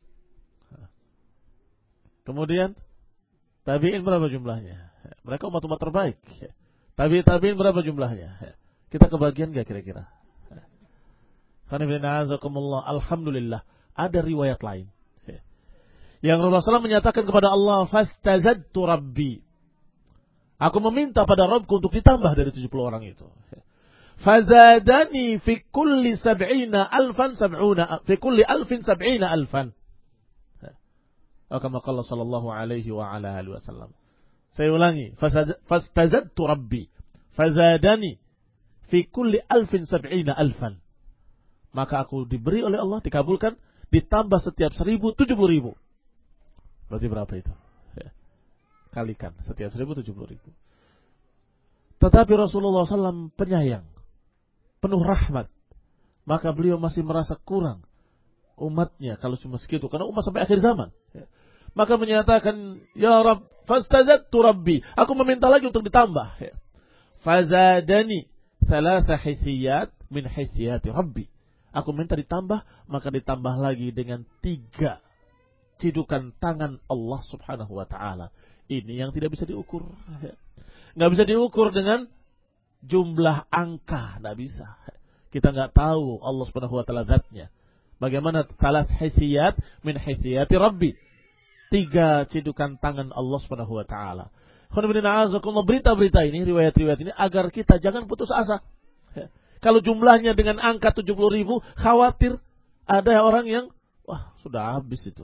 Kemudian tabi'in berapa jumlahnya? Mereka umat-umat terbaik. Tabi'in tabi'in berapa jumlahnya? Kita kebagian gak kira-kira? Alhamdulillah, ada riwayat lain yang Rasulullah shallallahu alaihi wasallam menyatakan kepada Allah, fastazadtu rabbi, aku meminta pada Rabbku untuk ditambah dari tujuh puluh orang itu. Fazadani fi kulli sab'ina alfan sab'una, fi kulli alfin sab'ina alfan. Kama qala sallallahu alaihi wa ala alihi wasallam. Saya ulangi, fastazadtu rabbi, fazadani fi kulli alfin sab'ina alfan. Maka aku diberi oleh Allah, dikabulkan, ditambah setiap seribu, tujuh puluh ribu. Berarti berapa itu? Ya. Kalikan, setiap seribu, tujuh puluh ribu. Tetapi Rasulullah shallallahu alaihi wasallam penyayang, penuh rahmat. Maka beliau masih merasa kurang umatnya kalau cuma segitu. Karena umat sampai akhir zaman. Ya. Maka menyatakan, ya Rabb, fastazadtu rabbi, aku meminta lagi untuk ditambah. Ya. Fazadani thalatha hisiyat min hisiyati rabbi. Aku minta ditambah, maka ditambah lagi dengan tiga cidukan tangan Allah subhanahu wa ta'ala. Ini yang tidak bisa diukur. Nggak bisa diukur dengan jumlah angka. Nggak bisa. Kita nggak tahu Allah subhanahu wa ta'ala zatnya. Bagaimana talas hisiyat min hisiyati rabbi. Tiga cidukan tangan Allah subhanahu wa ta'ala. Berita-berita ini, riwayat-riwayat ini, agar kita jangan putus asa. Kalau jumlahnya dengan angka tujuh puluh ribu, khawatir ada orang yang, wah sudah habis itu.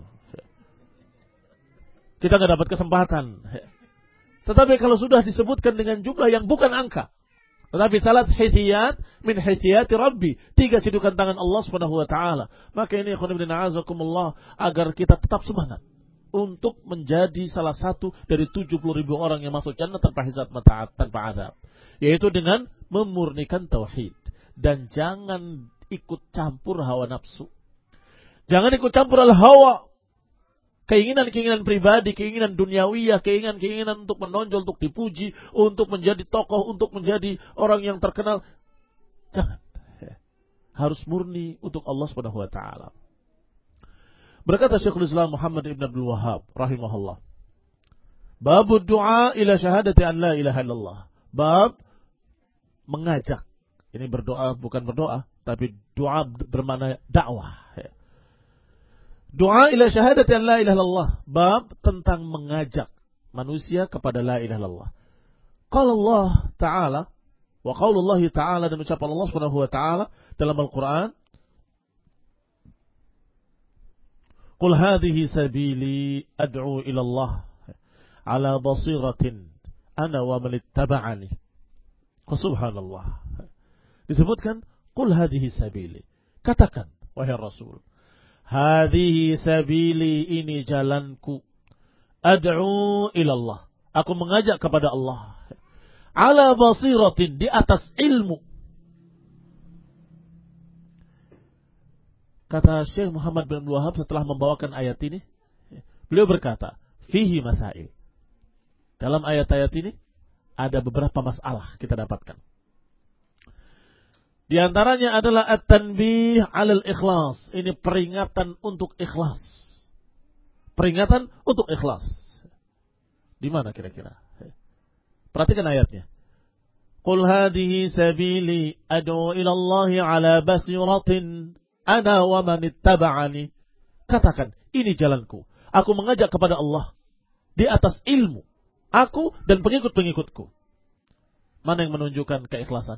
Kita nggak dapat kesempatan. Tetapi kalau sudah disebutkan dengan jumlah yang bukan angka, tetapi salat hisiyat min hisiyati rabbi, tiga cidukan tangan Allah subhanahu wa ta'ala, maka ini azakumullah, agar kita tetap semangat untuk menjadi salah satu dari tujuh puluh ribu orang yang masuk jannah tanpa hisab, tanpa azab. Yaitu dengan memurnikan tauhid. Dan jangan ikut campur hawa nafsu. Jangan ikut campur al-hawa. Keinginan-keinginan pribadi, keinginan duniawiyah, keinginan-keinginan untuk menonjol, untuk dipuji, untuk menjadi tokoh, untuk menjadi orang yang terkenal. Jangan. Harus murni untuk Allah subhanahu wa ta'ala. Berkata Syekhul Islam Muhammad ibn Abdul Wahhab rahimahullah, Bab du'a ila syahadati an la ilaha illallah. Bab mengajak. Ini berdoa bukan berdoa, tapi doa bermakna dakwah. Doa ila syahadat an la ilaha illallah, bab tentang mengajak manusia kepada la ilaha illallah. Qala Allah Ta'ala wa qaulullah Ta'ala, dan ucapan Allah Subhanahu wa taala dalam Al-Qur'an, Qul hadhihi sabili ad'u ila Allah ala basiratin ana wa man ittaba'ani. Subhanallah. Disebutkan qul hadhihi sabili. Katakan wahai Rasul, hadhihi sabili, ini jalanku, ad'u ila Allah, aku mengajak kepada Allah, ala basiratin, di atas ilmu. Kata Syekh Muhammad bin Abdul Wahab setelah membawakan ayat ini, beliau berkata, fihi masail. Dalam ayat-ayat ini ada beberapa masalah kita dapatkan. Di antaranya adalah at-tanbih 'alal ikhlas. Ini peringatan untuk ikhlas. Peringatan untuk ikhlas. Di mana kira-kira? Perhatikan ayatnya. Qul hadhihi sabili ad'u ila Allah 'ala basiratin ana wa man ittaba'ani. Katakan, ini jalanku. Aku mengajak kepada Allah di atas ilmu. Aku dan pengikut-pengikutku. Mana yang menunjukkan keikhlasan?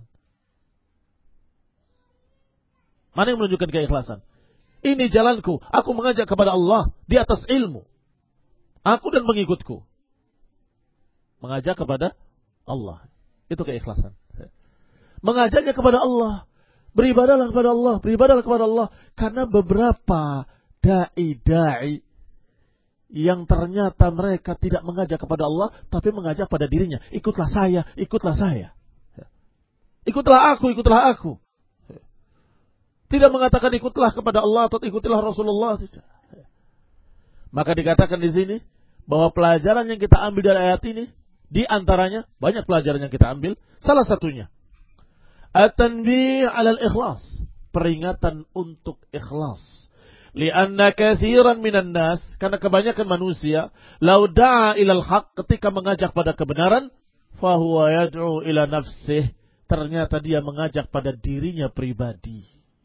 Mana yang menunjukkan keikhlasan? Ini jalanku. Aku mengajak kepada Allah di atas ilmu. Aku dan pengikutku. Mengajak kepada Allah. Itu keikhlasan. Mengajaknya kepada Allah. Beribadahlah kepada Allah. Beribadahlah kepada Allah. Karena beberapa da'i-da'i yang ternyata mereka tidak mengajak kepada Allah, tapi mengajak pada dirinya. Ikutlah saya, ikutlah saya. Ikutlah aku, ikutlah aku. Tidak mengatakan ikutlah kepada Allah atau ikutilah Rasulullah. Maka dikatakan di sini bahwa pelajaran yang kita ambil dari ayat ini, di antaranya banyak pelajaran yang kita ambil. Salah satunya at-tanbih 'alal ikhlas, peringatan untuk ikhlas. Lianna katsiran minan nas, karena kebanyakan manusia, lau da'a ilal haq, ketika mengajak pada kebenaran, fahuwa yad'u ila nafsih, ternyata dia mengajak pada dirinya pribadi.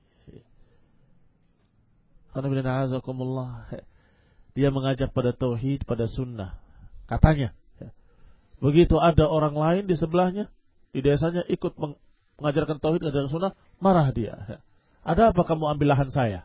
Dia mengajak pada tauhid, pada sunnah. Katanya, begitu ada orang lain di sebelahnya, di desanya ikut mengajarkan tauhid dan sunnah, marah dia. Ada apa kamu ambil lahan saya?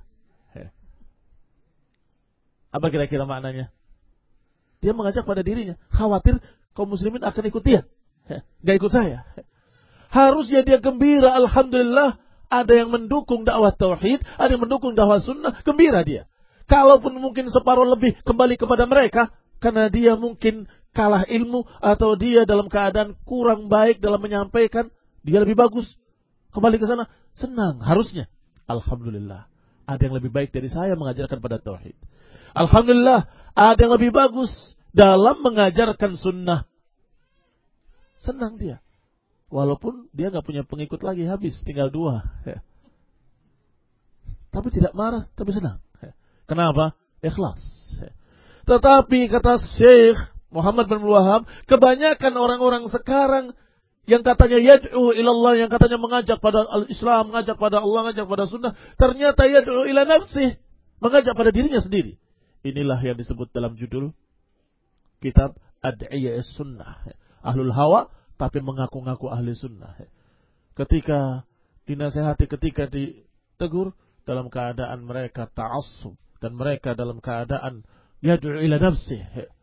Apa kira-kira maknanya? Dia mengajak pada dirinya, khawatir kaum muslimin akan ikut dia, gak ikut saya. Harusnya dia gembira, alhamdulillah, ada yang mendukung dakwah tauhid, ada yang mendukung dakwah sunnah, gembira dia. Kalaupun mungkin separuh lebih kembali kepada mereka, karena dia mungkin kalah ilmu, atau dia dalam keadaan kurang baik dalam menyampaikan, dia lebih bagus, kembali ke sana, senang, harusnya. Alhamdulillah, ada yang lebih baik dari saya mengajarkan pada tauhid. Alhamdulillah, ada yang lebih bagus dalam mengajarkan sunnah. Senang dia. Walaupun dia gak punya pengikut lagi, habis, tinggal dua. Ya. Tapi tidak marah, tapi senang. Ya. Kenapa? Ikhlas. Ya. Tetapi kata Syekh Muhammad bin Abdul Wahab, kebanyakan orang-orang sekarang yang katanya yad'u ilallah, yang katanya mengajak pada al-Islam, mengajak pada Allah, mengajak pada sunnah, ternyata yad'u ila nafsih, mengajak pada dirinya sendiri. Inilah yang disebut dalam judul kitab Ad'iyah Sunnah. Ahlul hawa, tapi mengaku-ngaku ahli sunnah. Ketika dinasihati, ketika ditegur, dalam keadaan mereka ta'assub, dan mereka dalam keadaan yad'u ila nafsih.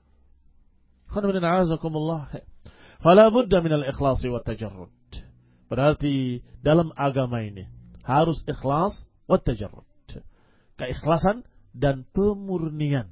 Fala budda minal ikhlasi wa tajarrud. Berarti dalam agama ini harus ikhlas wa tajarrud. Keikhlasan dan pemurnian.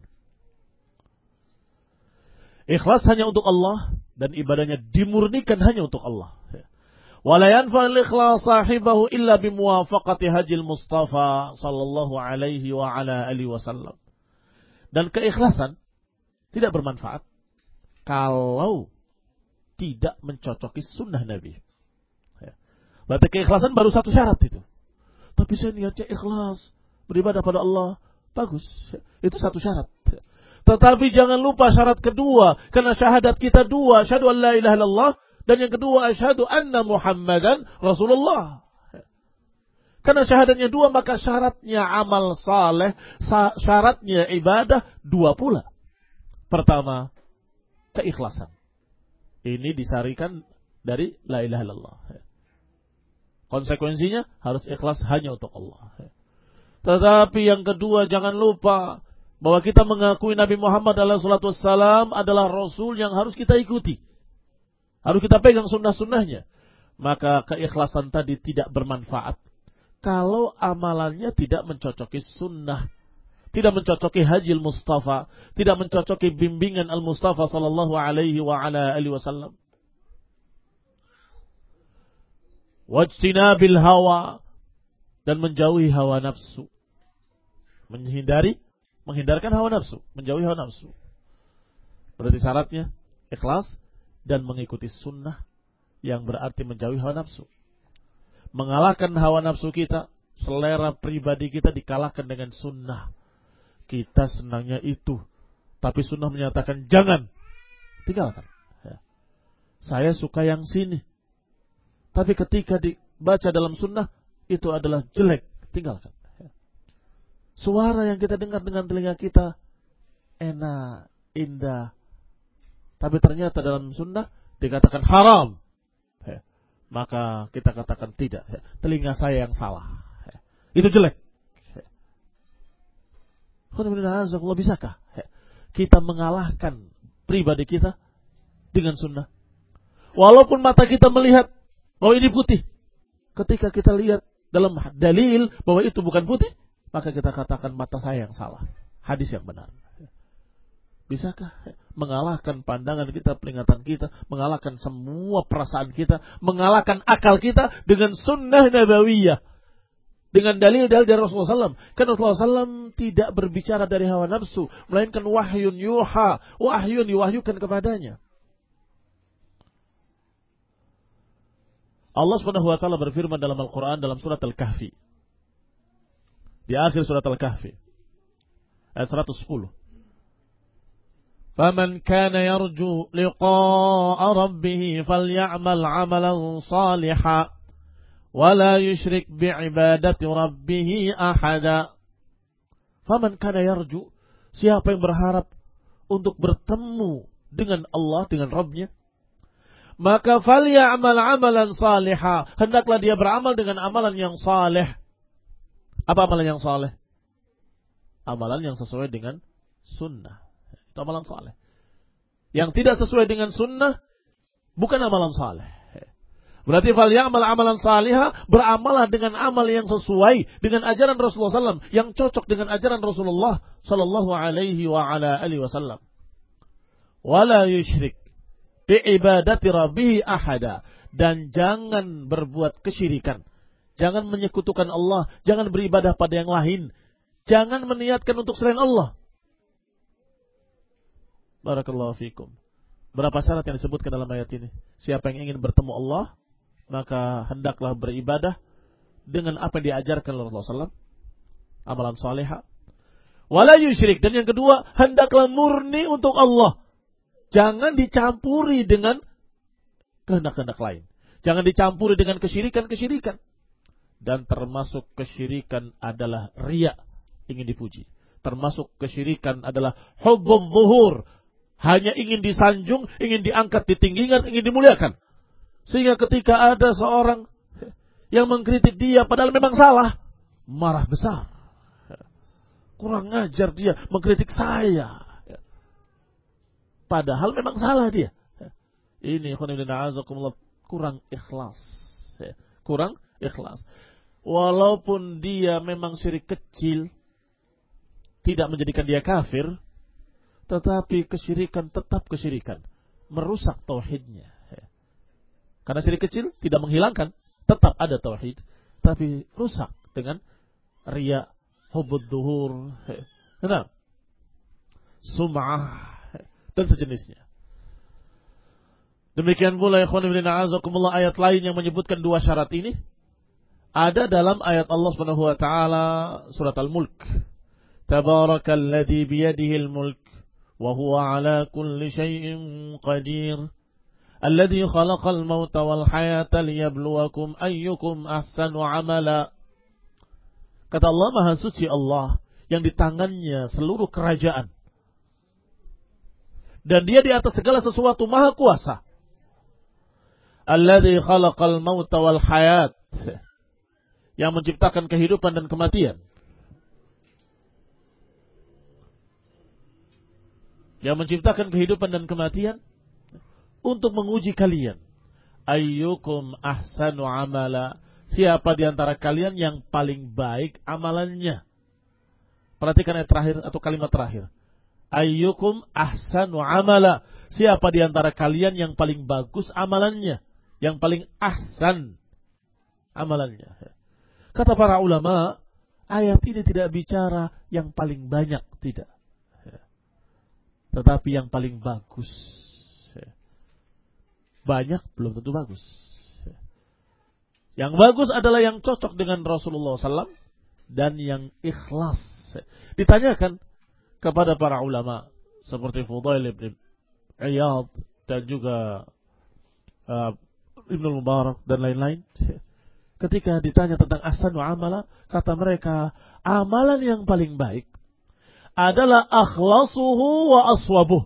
Ikhlas hanya untuk Allah, dan ibadahnya dimurnikan hanya untuk Allah. Wala yanfa'ul ikhlas sahibahu illa bimuwafaqati hajil Mustafa sallallahu alaihi wa ala alihi wasallam. Dan keikhlasan tidak bermanfaat kalau tidak mencocoki sunnah Nabi. Berarti keikhlasan baru satu syarat itu. Tapi saya niatnya ikhlas, beribadah pada Allah, bagus. Itu satu syarat. Tetapi jangan lupa syarat kedua, karena syahadat kita dua, syahadu an la ilaha illallah, Dan yang kedua, asyhadu anna Muhammadan Rasulullah. Karena syahadatnya dua, maka syaratnya amal saleh, syaratnya ibadah dua pula. Pertama, keikhlasan. Ini disarikan dari la ilaha illallah. Konsekuensinya harus ikhlas hanya untuk Allah. Tetapi yang kedua, jangan lupa bahwa kita mengakui Nabi Muhammad alaihi salatu wassalam adalah Rasul yang harus kita ikuti. Harus kita pegang sunnah-sunnahnya. Maka keikhlasan tadi tidak bermanfaat kalau amalannya tidak mencocoki sunnah, tidak mencocoki hajil Mustafa, tidak mencocoki bimbingan Al-Mustafa sallallahu alaihi wa ala alihi wasallam. Wajtinabil hawa, dan menjauhi hawa nafsu. Menghindari, menghindarkan hawa nafsu, menjauhi hawa nafsu. Berarti syaratnya ikhlas dan mengikuti sunnah, yang berarti menjauhi hawa nafsu. Mengalahkan hawa nafsu kita, selera pribadi kita dikalahkan dengan sunnah. Kita senangnya itu, tapi sunnah menyatakan jangan, tinggalkan. Ya. Saya suka yang sini, tapi ketika dibaca dalam sunnah itu adalah jelek, tinggalkan. Ya. Suara yang kita dengar dengan telinga kita enak, indah, tapi ternyata dalam sunnah dikatakan haram. Ya. Maka kita katakan tidak. Ya. Telinga saya yang salah. Ya. Itu jelek. Ya. Bisakah ya, kita mengalahkan pribadi kita dengan sunnah? Walaupun mata kita melihat bahwa ini putih, ketika kita lihat dalam dalil bahwa itu bukan putih, maka kita katakan mata saya yang salah. Hadis yang benar. Bisakah mengalahkan pandangan kita, peringatan kita, mengalahkan semua perasaan kita, mengalahkan akal kita dengan sunnah nabawiyah, dengan dalil-dalil dari Rasulullah sallallahu alaihi wasallam? Karena Rasulullah sallallahu alaihi wasallam tidak berbicara dari hawa nafsu, melainkan wahyun yuha, wahyun diwahyukan kepadanya. Allah Subhanahu wa taala berfirman dalam Al-Qur'an dalam surat Al-Kahfi. Di akhir surat Al-Kahfi ayat seratus sepuluh. فَمَنْ كَانَ يَرْجُو لِقَاءَ رَبِّهِ فَلْيَعْمَلْ عَمَلًا صَالِحًا وَلَا يُشْرِكْ بِعِبَادَةِ رَبِّهِ أَحَدًا. فَمَنْ كَانَ يَرْجُو, siapa yang berharap untuk bertemu dengan Allah, dengan Rabbnya, maka فَلْيَعْمَلْ عَمَلًا صَالِحًا, hendaklah dia beramal dengan amalan yang saleh. Apa amalan yang saleh? Amalan yang sesuai dengan sunnah. Itu amalan saleh. Yang tidak sesuai dengan sunnah bukan amalan saleh. Berarti fal ya'mal amalan salihah, beramalah dengan amal yang sesuai dengan ajaran Rasulullah sallallahu alaihi wasallam, yang cocok dengan ajaran Rasulullah sallallahu alaihi wa ala alihi wasallam. Wala yusyrik bi ibadati rabbih ahada, dan jangan berbuat kesyirikan. Jangan menyekutukan Allah, jangan beribadah pada yang lain, jangan meniatkan untuk selain Allah. Barakallahu fikum. Berapa syarat yang disebutkan dalam ayat ini? Siapa yang ingin bertemu Allah, maka hendaklah beribadah dengan apa yang diajarkan oleh Rasulullah sallallahu alaihi wasallam, amalan salihah. Wala yusyrik, dan yang kedua, hendaklah murni untuk Allah. Jangan dicampuri dengan kehendak-kehendak lain. Jangan dicampuri dengan kesyirikan-kesyirikan. Dan termasuk kesyirikan adalah riya, ingin dipuji. Termasuk kesyirikan adalah hubbuz zuhur, hanya ingin disanjung, ingin diangkat, ditinggikan, ingin dimuliakan. Sehingga ketika ada seorang yang mengkritik dia padahal memang salah, marah besar. Kurang ngajar dia mengkritik saya, padahal memang salah dia. Ini kurang ikhlas. Kurang ikhlas. Walaupun dia memang syirik kecil, tidak menjadikan dia kafir, tetapi kesyirikan tetap kesyirikan, merusak tauhidnya. Karena syirik kecil tidak menghilangkan, tetap ada tauhid, tapi rusak dengan riya, hubbud duhur, kenapa? Sum'ah dan sejenisnya. Demikian pula ikhwan fillah a'azakumullah, ayat lain yang menyebutkan dua syarat ini ada dalam ayat Allah Subhanahu wa taala surat Al-Mulk. Tabarakalladzi biyadihil mulk wa huwa ala kulli syai'in qadir Alladzi khalaqal mauta wal hayata liyabluwakum ayyukum ahsanu amala. Kata Allah, Maha Suci Allah yang di tangannya seluruh kerajaan. Dan dia di atas segala sesuatu Maha Kuasa. Alladzi khalaqal mauta wal hayat, yang menciptakan kehidupan dan kematian. Yang menciptakan kehidupan dan kematian untuk menguji kalian. Ayyukum ahsanu amala. Siapa di antara kalian yang paling baik amalannya? Perhatikan ayat terakhir atau kalimat terakhir. Ayyukum ahsanu amala. Siapa di antara kalian yang paling bagus amalannya? Yang paling ahsan amalannya. Kata para ulama, ayat ini tidak bicara yang paling banyak, tidak. Tetapi yang paling bagus. Banyak belum tentu bagus. Yang bagus adalah yang cocok dengan Rasulullah shallallahu alaihi wasallam dan yang ikhlas. Ditanyakan kepada para ulama seperti Fudail bin Iyad dan juga uh, Ibnu Mubarak dan lain-lain. Ketika ditanya tentang ahsanu amala, kata mereka, amalan yang paling baik adalah akhlasuhu wa aswabuh.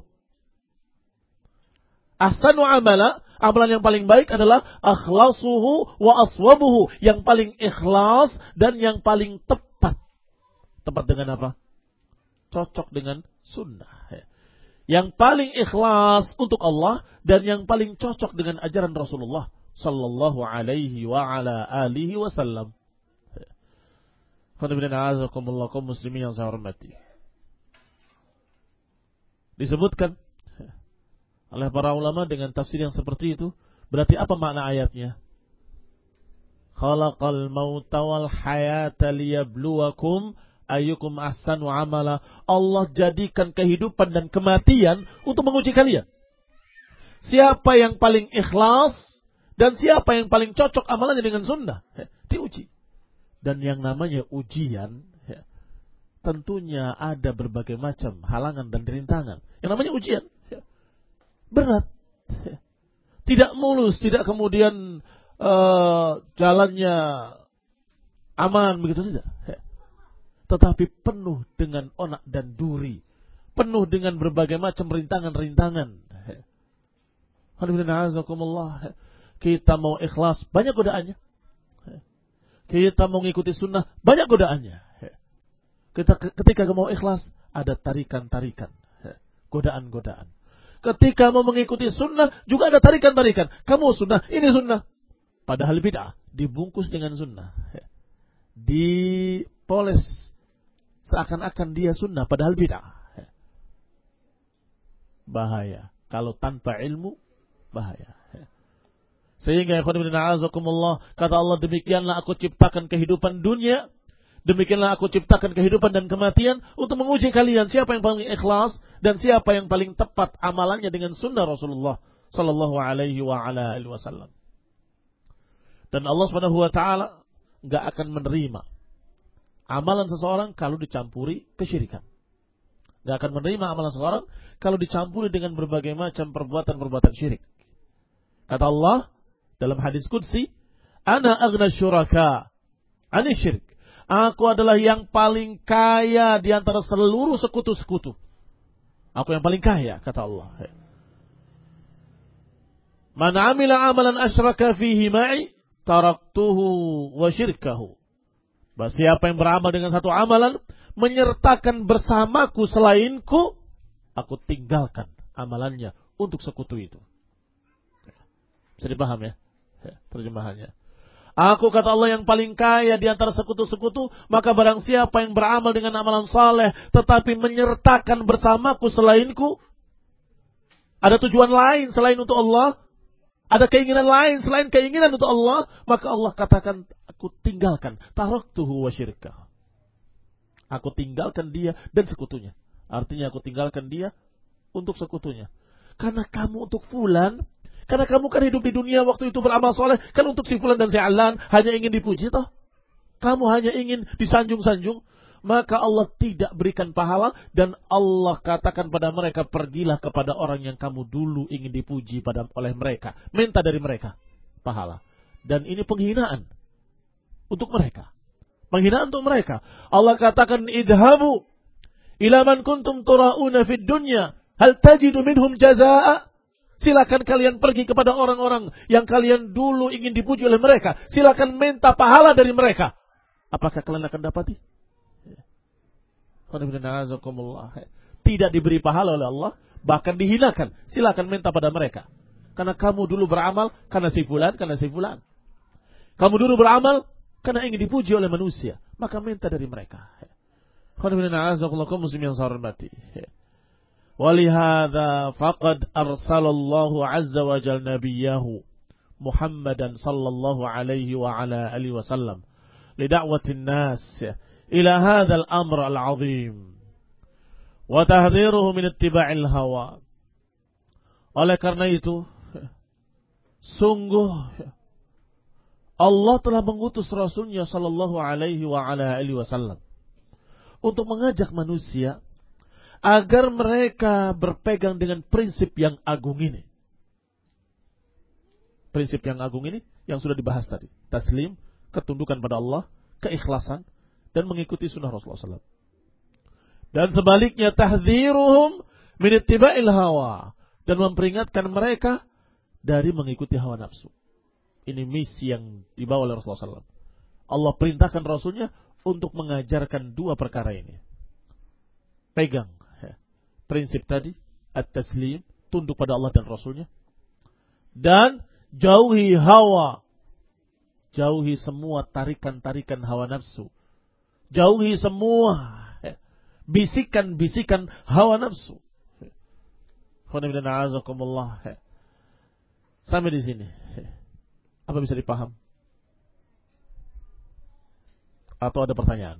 Ahsanu amala, amalan yang paling baik adalah akhlasuhu wa aswabuhu, yang paling ikhlas dan yang paling tepat. Tepat dengan apa? Cocok dengan sunnah. Yang paling ikhlas untuk Allah dan yang paling cocok dengan ajaran Rasulullah sallallahu alaihi wa ala alihi wasallam. Khairullahi kaum muslimin yang saya hormati. Disebutkan oleh para ulama dengan tafsir yang seperti itu, berarti apa makna ayatnya? Khalaqal mauta wal hayata liyabluwakum ayyukum ahsanu amala. Allah jadikan kehidupan dan kematian untuk menguji kalian. Siapa yang paling ikhlas dan siapa yang paling cocok amalannya dengan sunnah, diuji. Dan yang namanya ujian, tentunya ada berbagai macam halangan dan rintangan. Yang namanya ujian berat, tidak mulus, tidak kemudian uh, jalannya aman begitu, tidak. Tetapi penuh dengan onak dan duri, penuh dengan berbagai macam rintangan-rintangan. Alhamdulillah, kita mau ikhlas, banyak godaannya. Kita mau ngikuti sunnah, banyak godaannya. Kita ketika mau ikhlas, ada tarikan-tarikan, godaan-godaan. Ketika mau mengikuti sunnah, juga ada tarikan-tarikan. Kamu sunnah, ini sunnah. Padahal bid'ah, dibungkus dengan sunnah. Dipoles seakan-akan dia sunnah, padahal bid'ah. Bahaya. Kalau tanpa ilmu, bahaya. Sehingga kata Allah, demikianlah aku ciptakan kehidupan dunia, demikianlah aku ciptakan kehidupan dan kematian untuk menguji kalian siapa yang paling ikhlas dan siapa yang paling tepat amalannya dengan sunnah Rasulullah sallallahu alaihi wa ala alihi wasallam. Dan Allah Subhanahu wa taala enggak akan menerima amalan seseorang kalau dicampuri kesyirikan. Enggak akan menerima amalan seseorang kalau dicampuri dengan berbagai macam perbuatan-perbuatan syirik. Kata Allah dalam hadis qudsi, "Ana aghna syuraka 'ani syirik." Aku adalah yang paling kaya di antara seluruh sekutu-sekutu. Aku yang paling kaya, kata Allah. Man 'amila 'amalan asyraka fihi ma'i taraktuhu wa syirkahu. Bahwa siapa yang beramal dengan satu amalan menyertakan bersamaku selainku, aku tinggalkan amalannya untuk sekutu itu. Bisa dipaham ya? Terjemahannya. Aku, kata Allah, yang paling kaya di antara sekutu-sekutu, maka barang siapa yang beramal dengan amalan saleh tetapi menyertakan bersamaku selainku, ada tujuan lain selain untuk Allah, ada keinginan lain selain keinginan untuk Allah, maka Allah katakan, aku tinggalkan taraktuhu wa syirkah. Aku tinggalkan dia dan sekutunya. Artinya aku tinggalkan dia untuk sekutunya. Karena kamu untuk fulan, karena kamu kan hidup di dunia waktu itu beramal soleh, kan untuk si fulan dan si alan hanya ingin dipuji toh. Kamu hanya ingin disanjung-sanjung. maka Allah tidak berikan pahala, dan Allah katakan pada mereka, pergilah kepada orang yang kamu dulu ingin dipuji pada oleh mereka, minta dari mereka pahala. Dan ini penghinaan untuk mereka, penghinaan untuk mereka. Allah katakan, idhabu ila man kuntum turauna fid dunya hal tajidu minhum jazaa. Silakan kalian pergi kepada orang-orang yang kalian dulu ingin dipuji oleh mereka, silakan minta pahala dari mereka. Apakah kalian akan dapati? Tidak diberi pahala oleh Allah, bahkan dihinakan. Silakan minta pada mereka. Karena kamu dulu beramal karena si fulan, karena si fulan. Kamu dulu beramal karena ingin dipuji oleh manusia, maka minta dari mereka. Walihada faqad arsalallahu azza wa jal nabiyahu Muhammadan sallallahu alaihi wa ala alihi wasallam lida'watin nas ila hadzal amr al-'azim wa tahdhiruhu min ittiba'il hawa. Oleh karena itu, sungguh Allah telah mengutus Rasulnya sallallahu alaihi wa ala alihi wasallam untuk mengajak manusia agar mereka berpegang dengan prinsip yang agung ini. Prinsip yang agung ini yang sudah dibahas tadi. Taslim, ketundukan pada Allah, keikhlasan, dan mengikuti sunnah Rasulullah shallallahu alaihi wasallam. Dan sebaliknya, tahdziruhum min ittiba'il hawa, dan memperingatkan mereka dari mengikuti hawa nafsu. Ini misi yang dibawa oleh Rasulullah shallallahu alaihi wasallam. Allah perintahkan Rasulnya untuk mengajarkan dua perkara ini. Pegang prinsip tadi, at-taslim, tunduk pada Allah dan Rasulnya, dan jauhi hawa, jauhi semua tarikan-tarikan hawa nafsu, jauhi semua bisikan-bisikan hawa nafsu. Sampai di sini, apa bisa dipaham? Atau ada pertanyaan?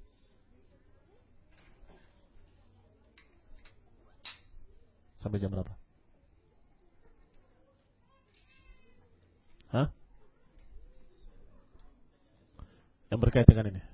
Sampai jam berapa? Hah? Yang berkait dengan ini.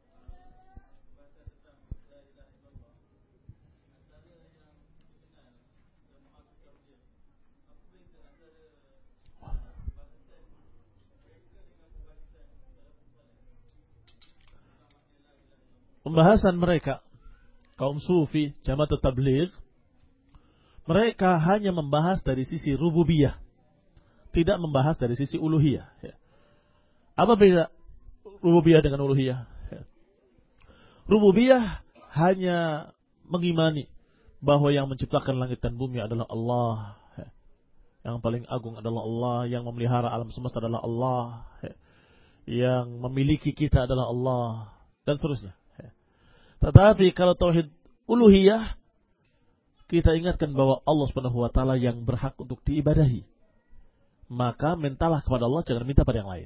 Pembahasan mereka, kaum sufi, jamaah tabligh, mereka hanya membahas dari sisi rububiyah, tidak membahas dari sisi uluhiyah. Apa beda rububiyah dengan uluhiyah? Rububiyah hanya mengimani bahwa yang menciptakan langit dan bumi adalah Allah, yang paling agung adalah Allah, yang memelihara alam semesta adalah Allah, yang memiliki kita adalah Allah, dan seterusnya. Tetapi kalau tauhid uluhiyah, kita ingatkan bahwa Allah Subhanahu wa taala yang berhak untuk diibadahi. Maka mintalah kepada Allah, jangan minta pada yang lain.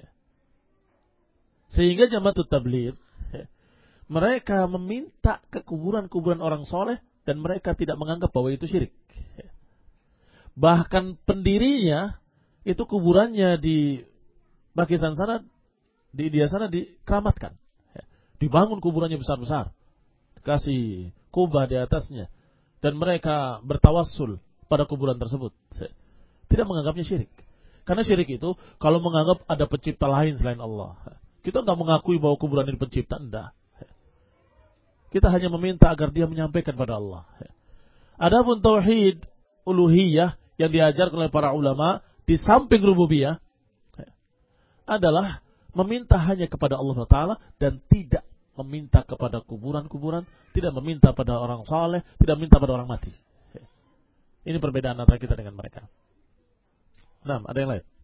Sehingga jamaah tabligh, mereka meminta ke kuburan-kuburan orang soleh, dan mereka tidak menganggap bahwa itu syirik. Bahkan pendirinya itu kuburannya di Pakistan sana, di India sana dikeramatkan. Dibangun kuburannya besar-besar, kasih kubah di atasnya, dan mereka bertawassul pada kuburan tersebut. Tidak menganggapnya syirik. Karena syirik itu kalau menganggap ada pencipta lain selain Allah. Kita tidak mengakui bahwa kuburan ini pencipta, enggak. Kita hanya meminta agar dia menyampaikan pada Allah. Adapun tauhid uluhiyah yang diajarkan oleh para ulama di samping rububiyah adalah meminta hanya kepada Allah Taala dan tidak meminta kepada kuburan-kuburan, tidak meminta pada orang saleh, tidak meminta pada orang mati. Ini perbedaan antara kita dengan mereka. Nah, ada yang lain?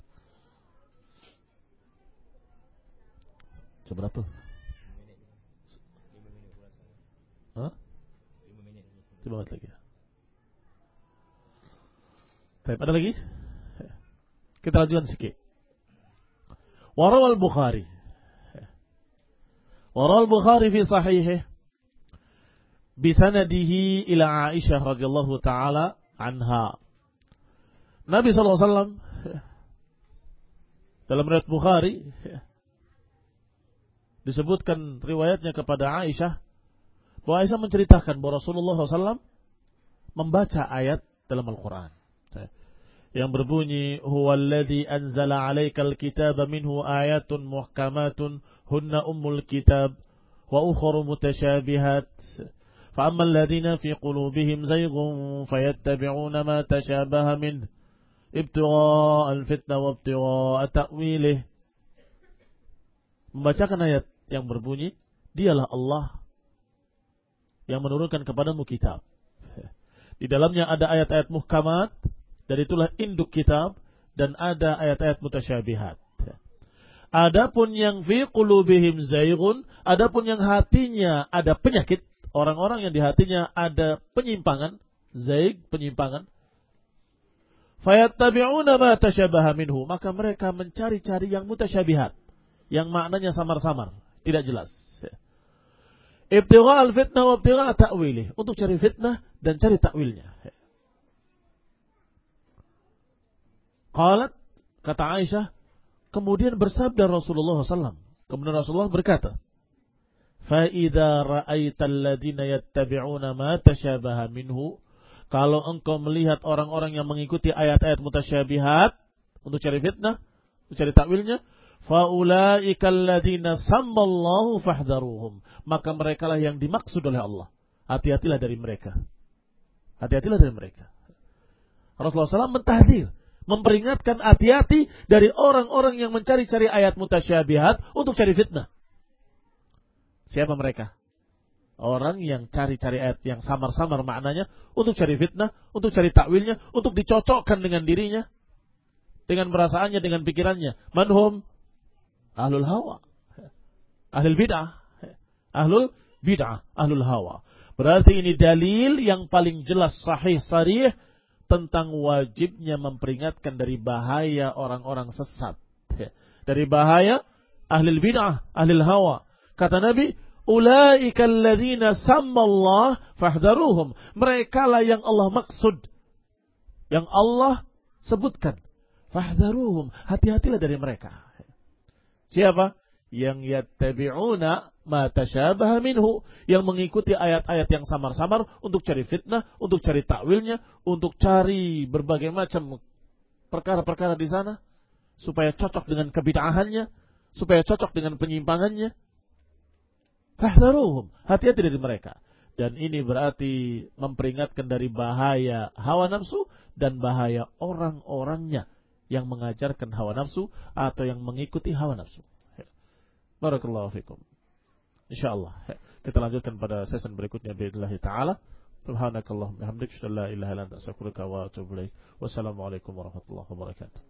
Seberapa? Hah? Lima menit lagi. Baik, ada lagi? Kita lanjutkan sedikit. Warawal Bukhari. Warawal Bukhari fi sahihi bisanadihi ila Aisyah radhiyallahu taala anha. Nabi sallallahu alaihi wasallam dalam riwayat Bukhari disebutkan riwayatnya kepada Aisyah, bahwa Aisyah menceritakan bahwa Rasulullah shallallahu alaihi wasallam membaca ayat dalam Al-Quran yang berbunyi, huwallazi anzala 'alaikal kitaba minhu ayatun muhkamatun hunna ummul kitab wa ukhra mutasyabihat fa ammal ladzina fi qulubihim zayghun fayattabi'una ma tashabaha minhu ibtigha'al fitnah wa ibtigha'a ta'wilih. Membacakan ayat yang berbunyi, dialah Allah yang menurunkan kepadamu kitab. Di dalamnya ada ayat-ayat muhkamat, dan itulah induk kitab, dan ada ayat-ayat mutasyabihat. Adapun yang fi qulubihim zayghun, adapun yang hatinya ada penyakit, orang-orang yang di hatinya ada penyimpangan, zaig, penyimpangan, fayattabi'una ma tashabaha minhu, maka mereka mencari-cari yang mutasyabihat, yang maknanya samar-samar, tidak jelas. Ibtigha'al fitnah wa ibtigha'a ta'wilih, untuk cari fitnah dan cari takwilnya. Qalat, kata Aisyah, kemudian bersabda Rasulullah shallallahu alaihi wasallam, kemudian Rasulullah berkata, fa idza ra'aital ladzina yattabi'una ma tashabaha minhu, kalau engkau melihat orang-orang yang mengikuti ayat-ayat mutasyabihat untuk cari fitnah, untuk cari takwilnya, faulaikal ladzina sammallahu fahdharuhum, maka merekalah yang dimaksud oleh Allah. Hati-hatilah dari mereka. Hati-hatilah dari mereka. Rasulullah shallallahu alaihi wasallam mentahdzir, memperingatkan hati-hati dari orang-orang yang mencari-cari ayat mutasyabihat untuk cari fitnah. Siapa mereka? Orang yang cari-cari ayat yang samar-samar maknanya untuk cari fitnah, untuk cari takwilnya, untuk dicocokkan dengan dirinya, dengan perasaannya, dengan pikirannya. Manhum ahlul hawa, ahlul bid'ah, ahlul bid'ah, ahlul hawa. Berarti ini dalil yang paling jelas, sahih, sarih tentang wajibnya memperingatkan dari bahaya orang-orang sesat, dari bahaya ahlul bid'ah, ahlul hawa. Kata Nabi, ulaikal ladzina sammallah fahdharuhum, merekalah yang Allah maksud, yang Allah sebutkan. Fahdharuhum, hati-hatilah dari mereka. Siapa? Yang yattabi'una ma tashabaha minhu, yang mengikuti ayat-ayat yang samar-samar untuk cari fitnah, untuk cari takwilnya, untuk cari berbagai macam perkara-perkara di sana supaya cocok dengan kebid'ahannya, supaya cocok dengan penyimpangannya. Fahdharuhum, hati-hati dari mereka. Dan ini berarti memperingatkan dari bahaya hawa nafsu dan bahaya orang-orangnya yang mengajarkan hawa nafsu atau yang mengikuti hawa nafsu. Barakallahu fikum. Insyaallah kita lanjutkan pada sesi berikutnya billahi taala. Subhanakallahumma wa bihamdika, la ilaha illa anta, astaghfiruka wa atubu ilaik. Wassalamualaikum warahmatullahi wabarakatuh.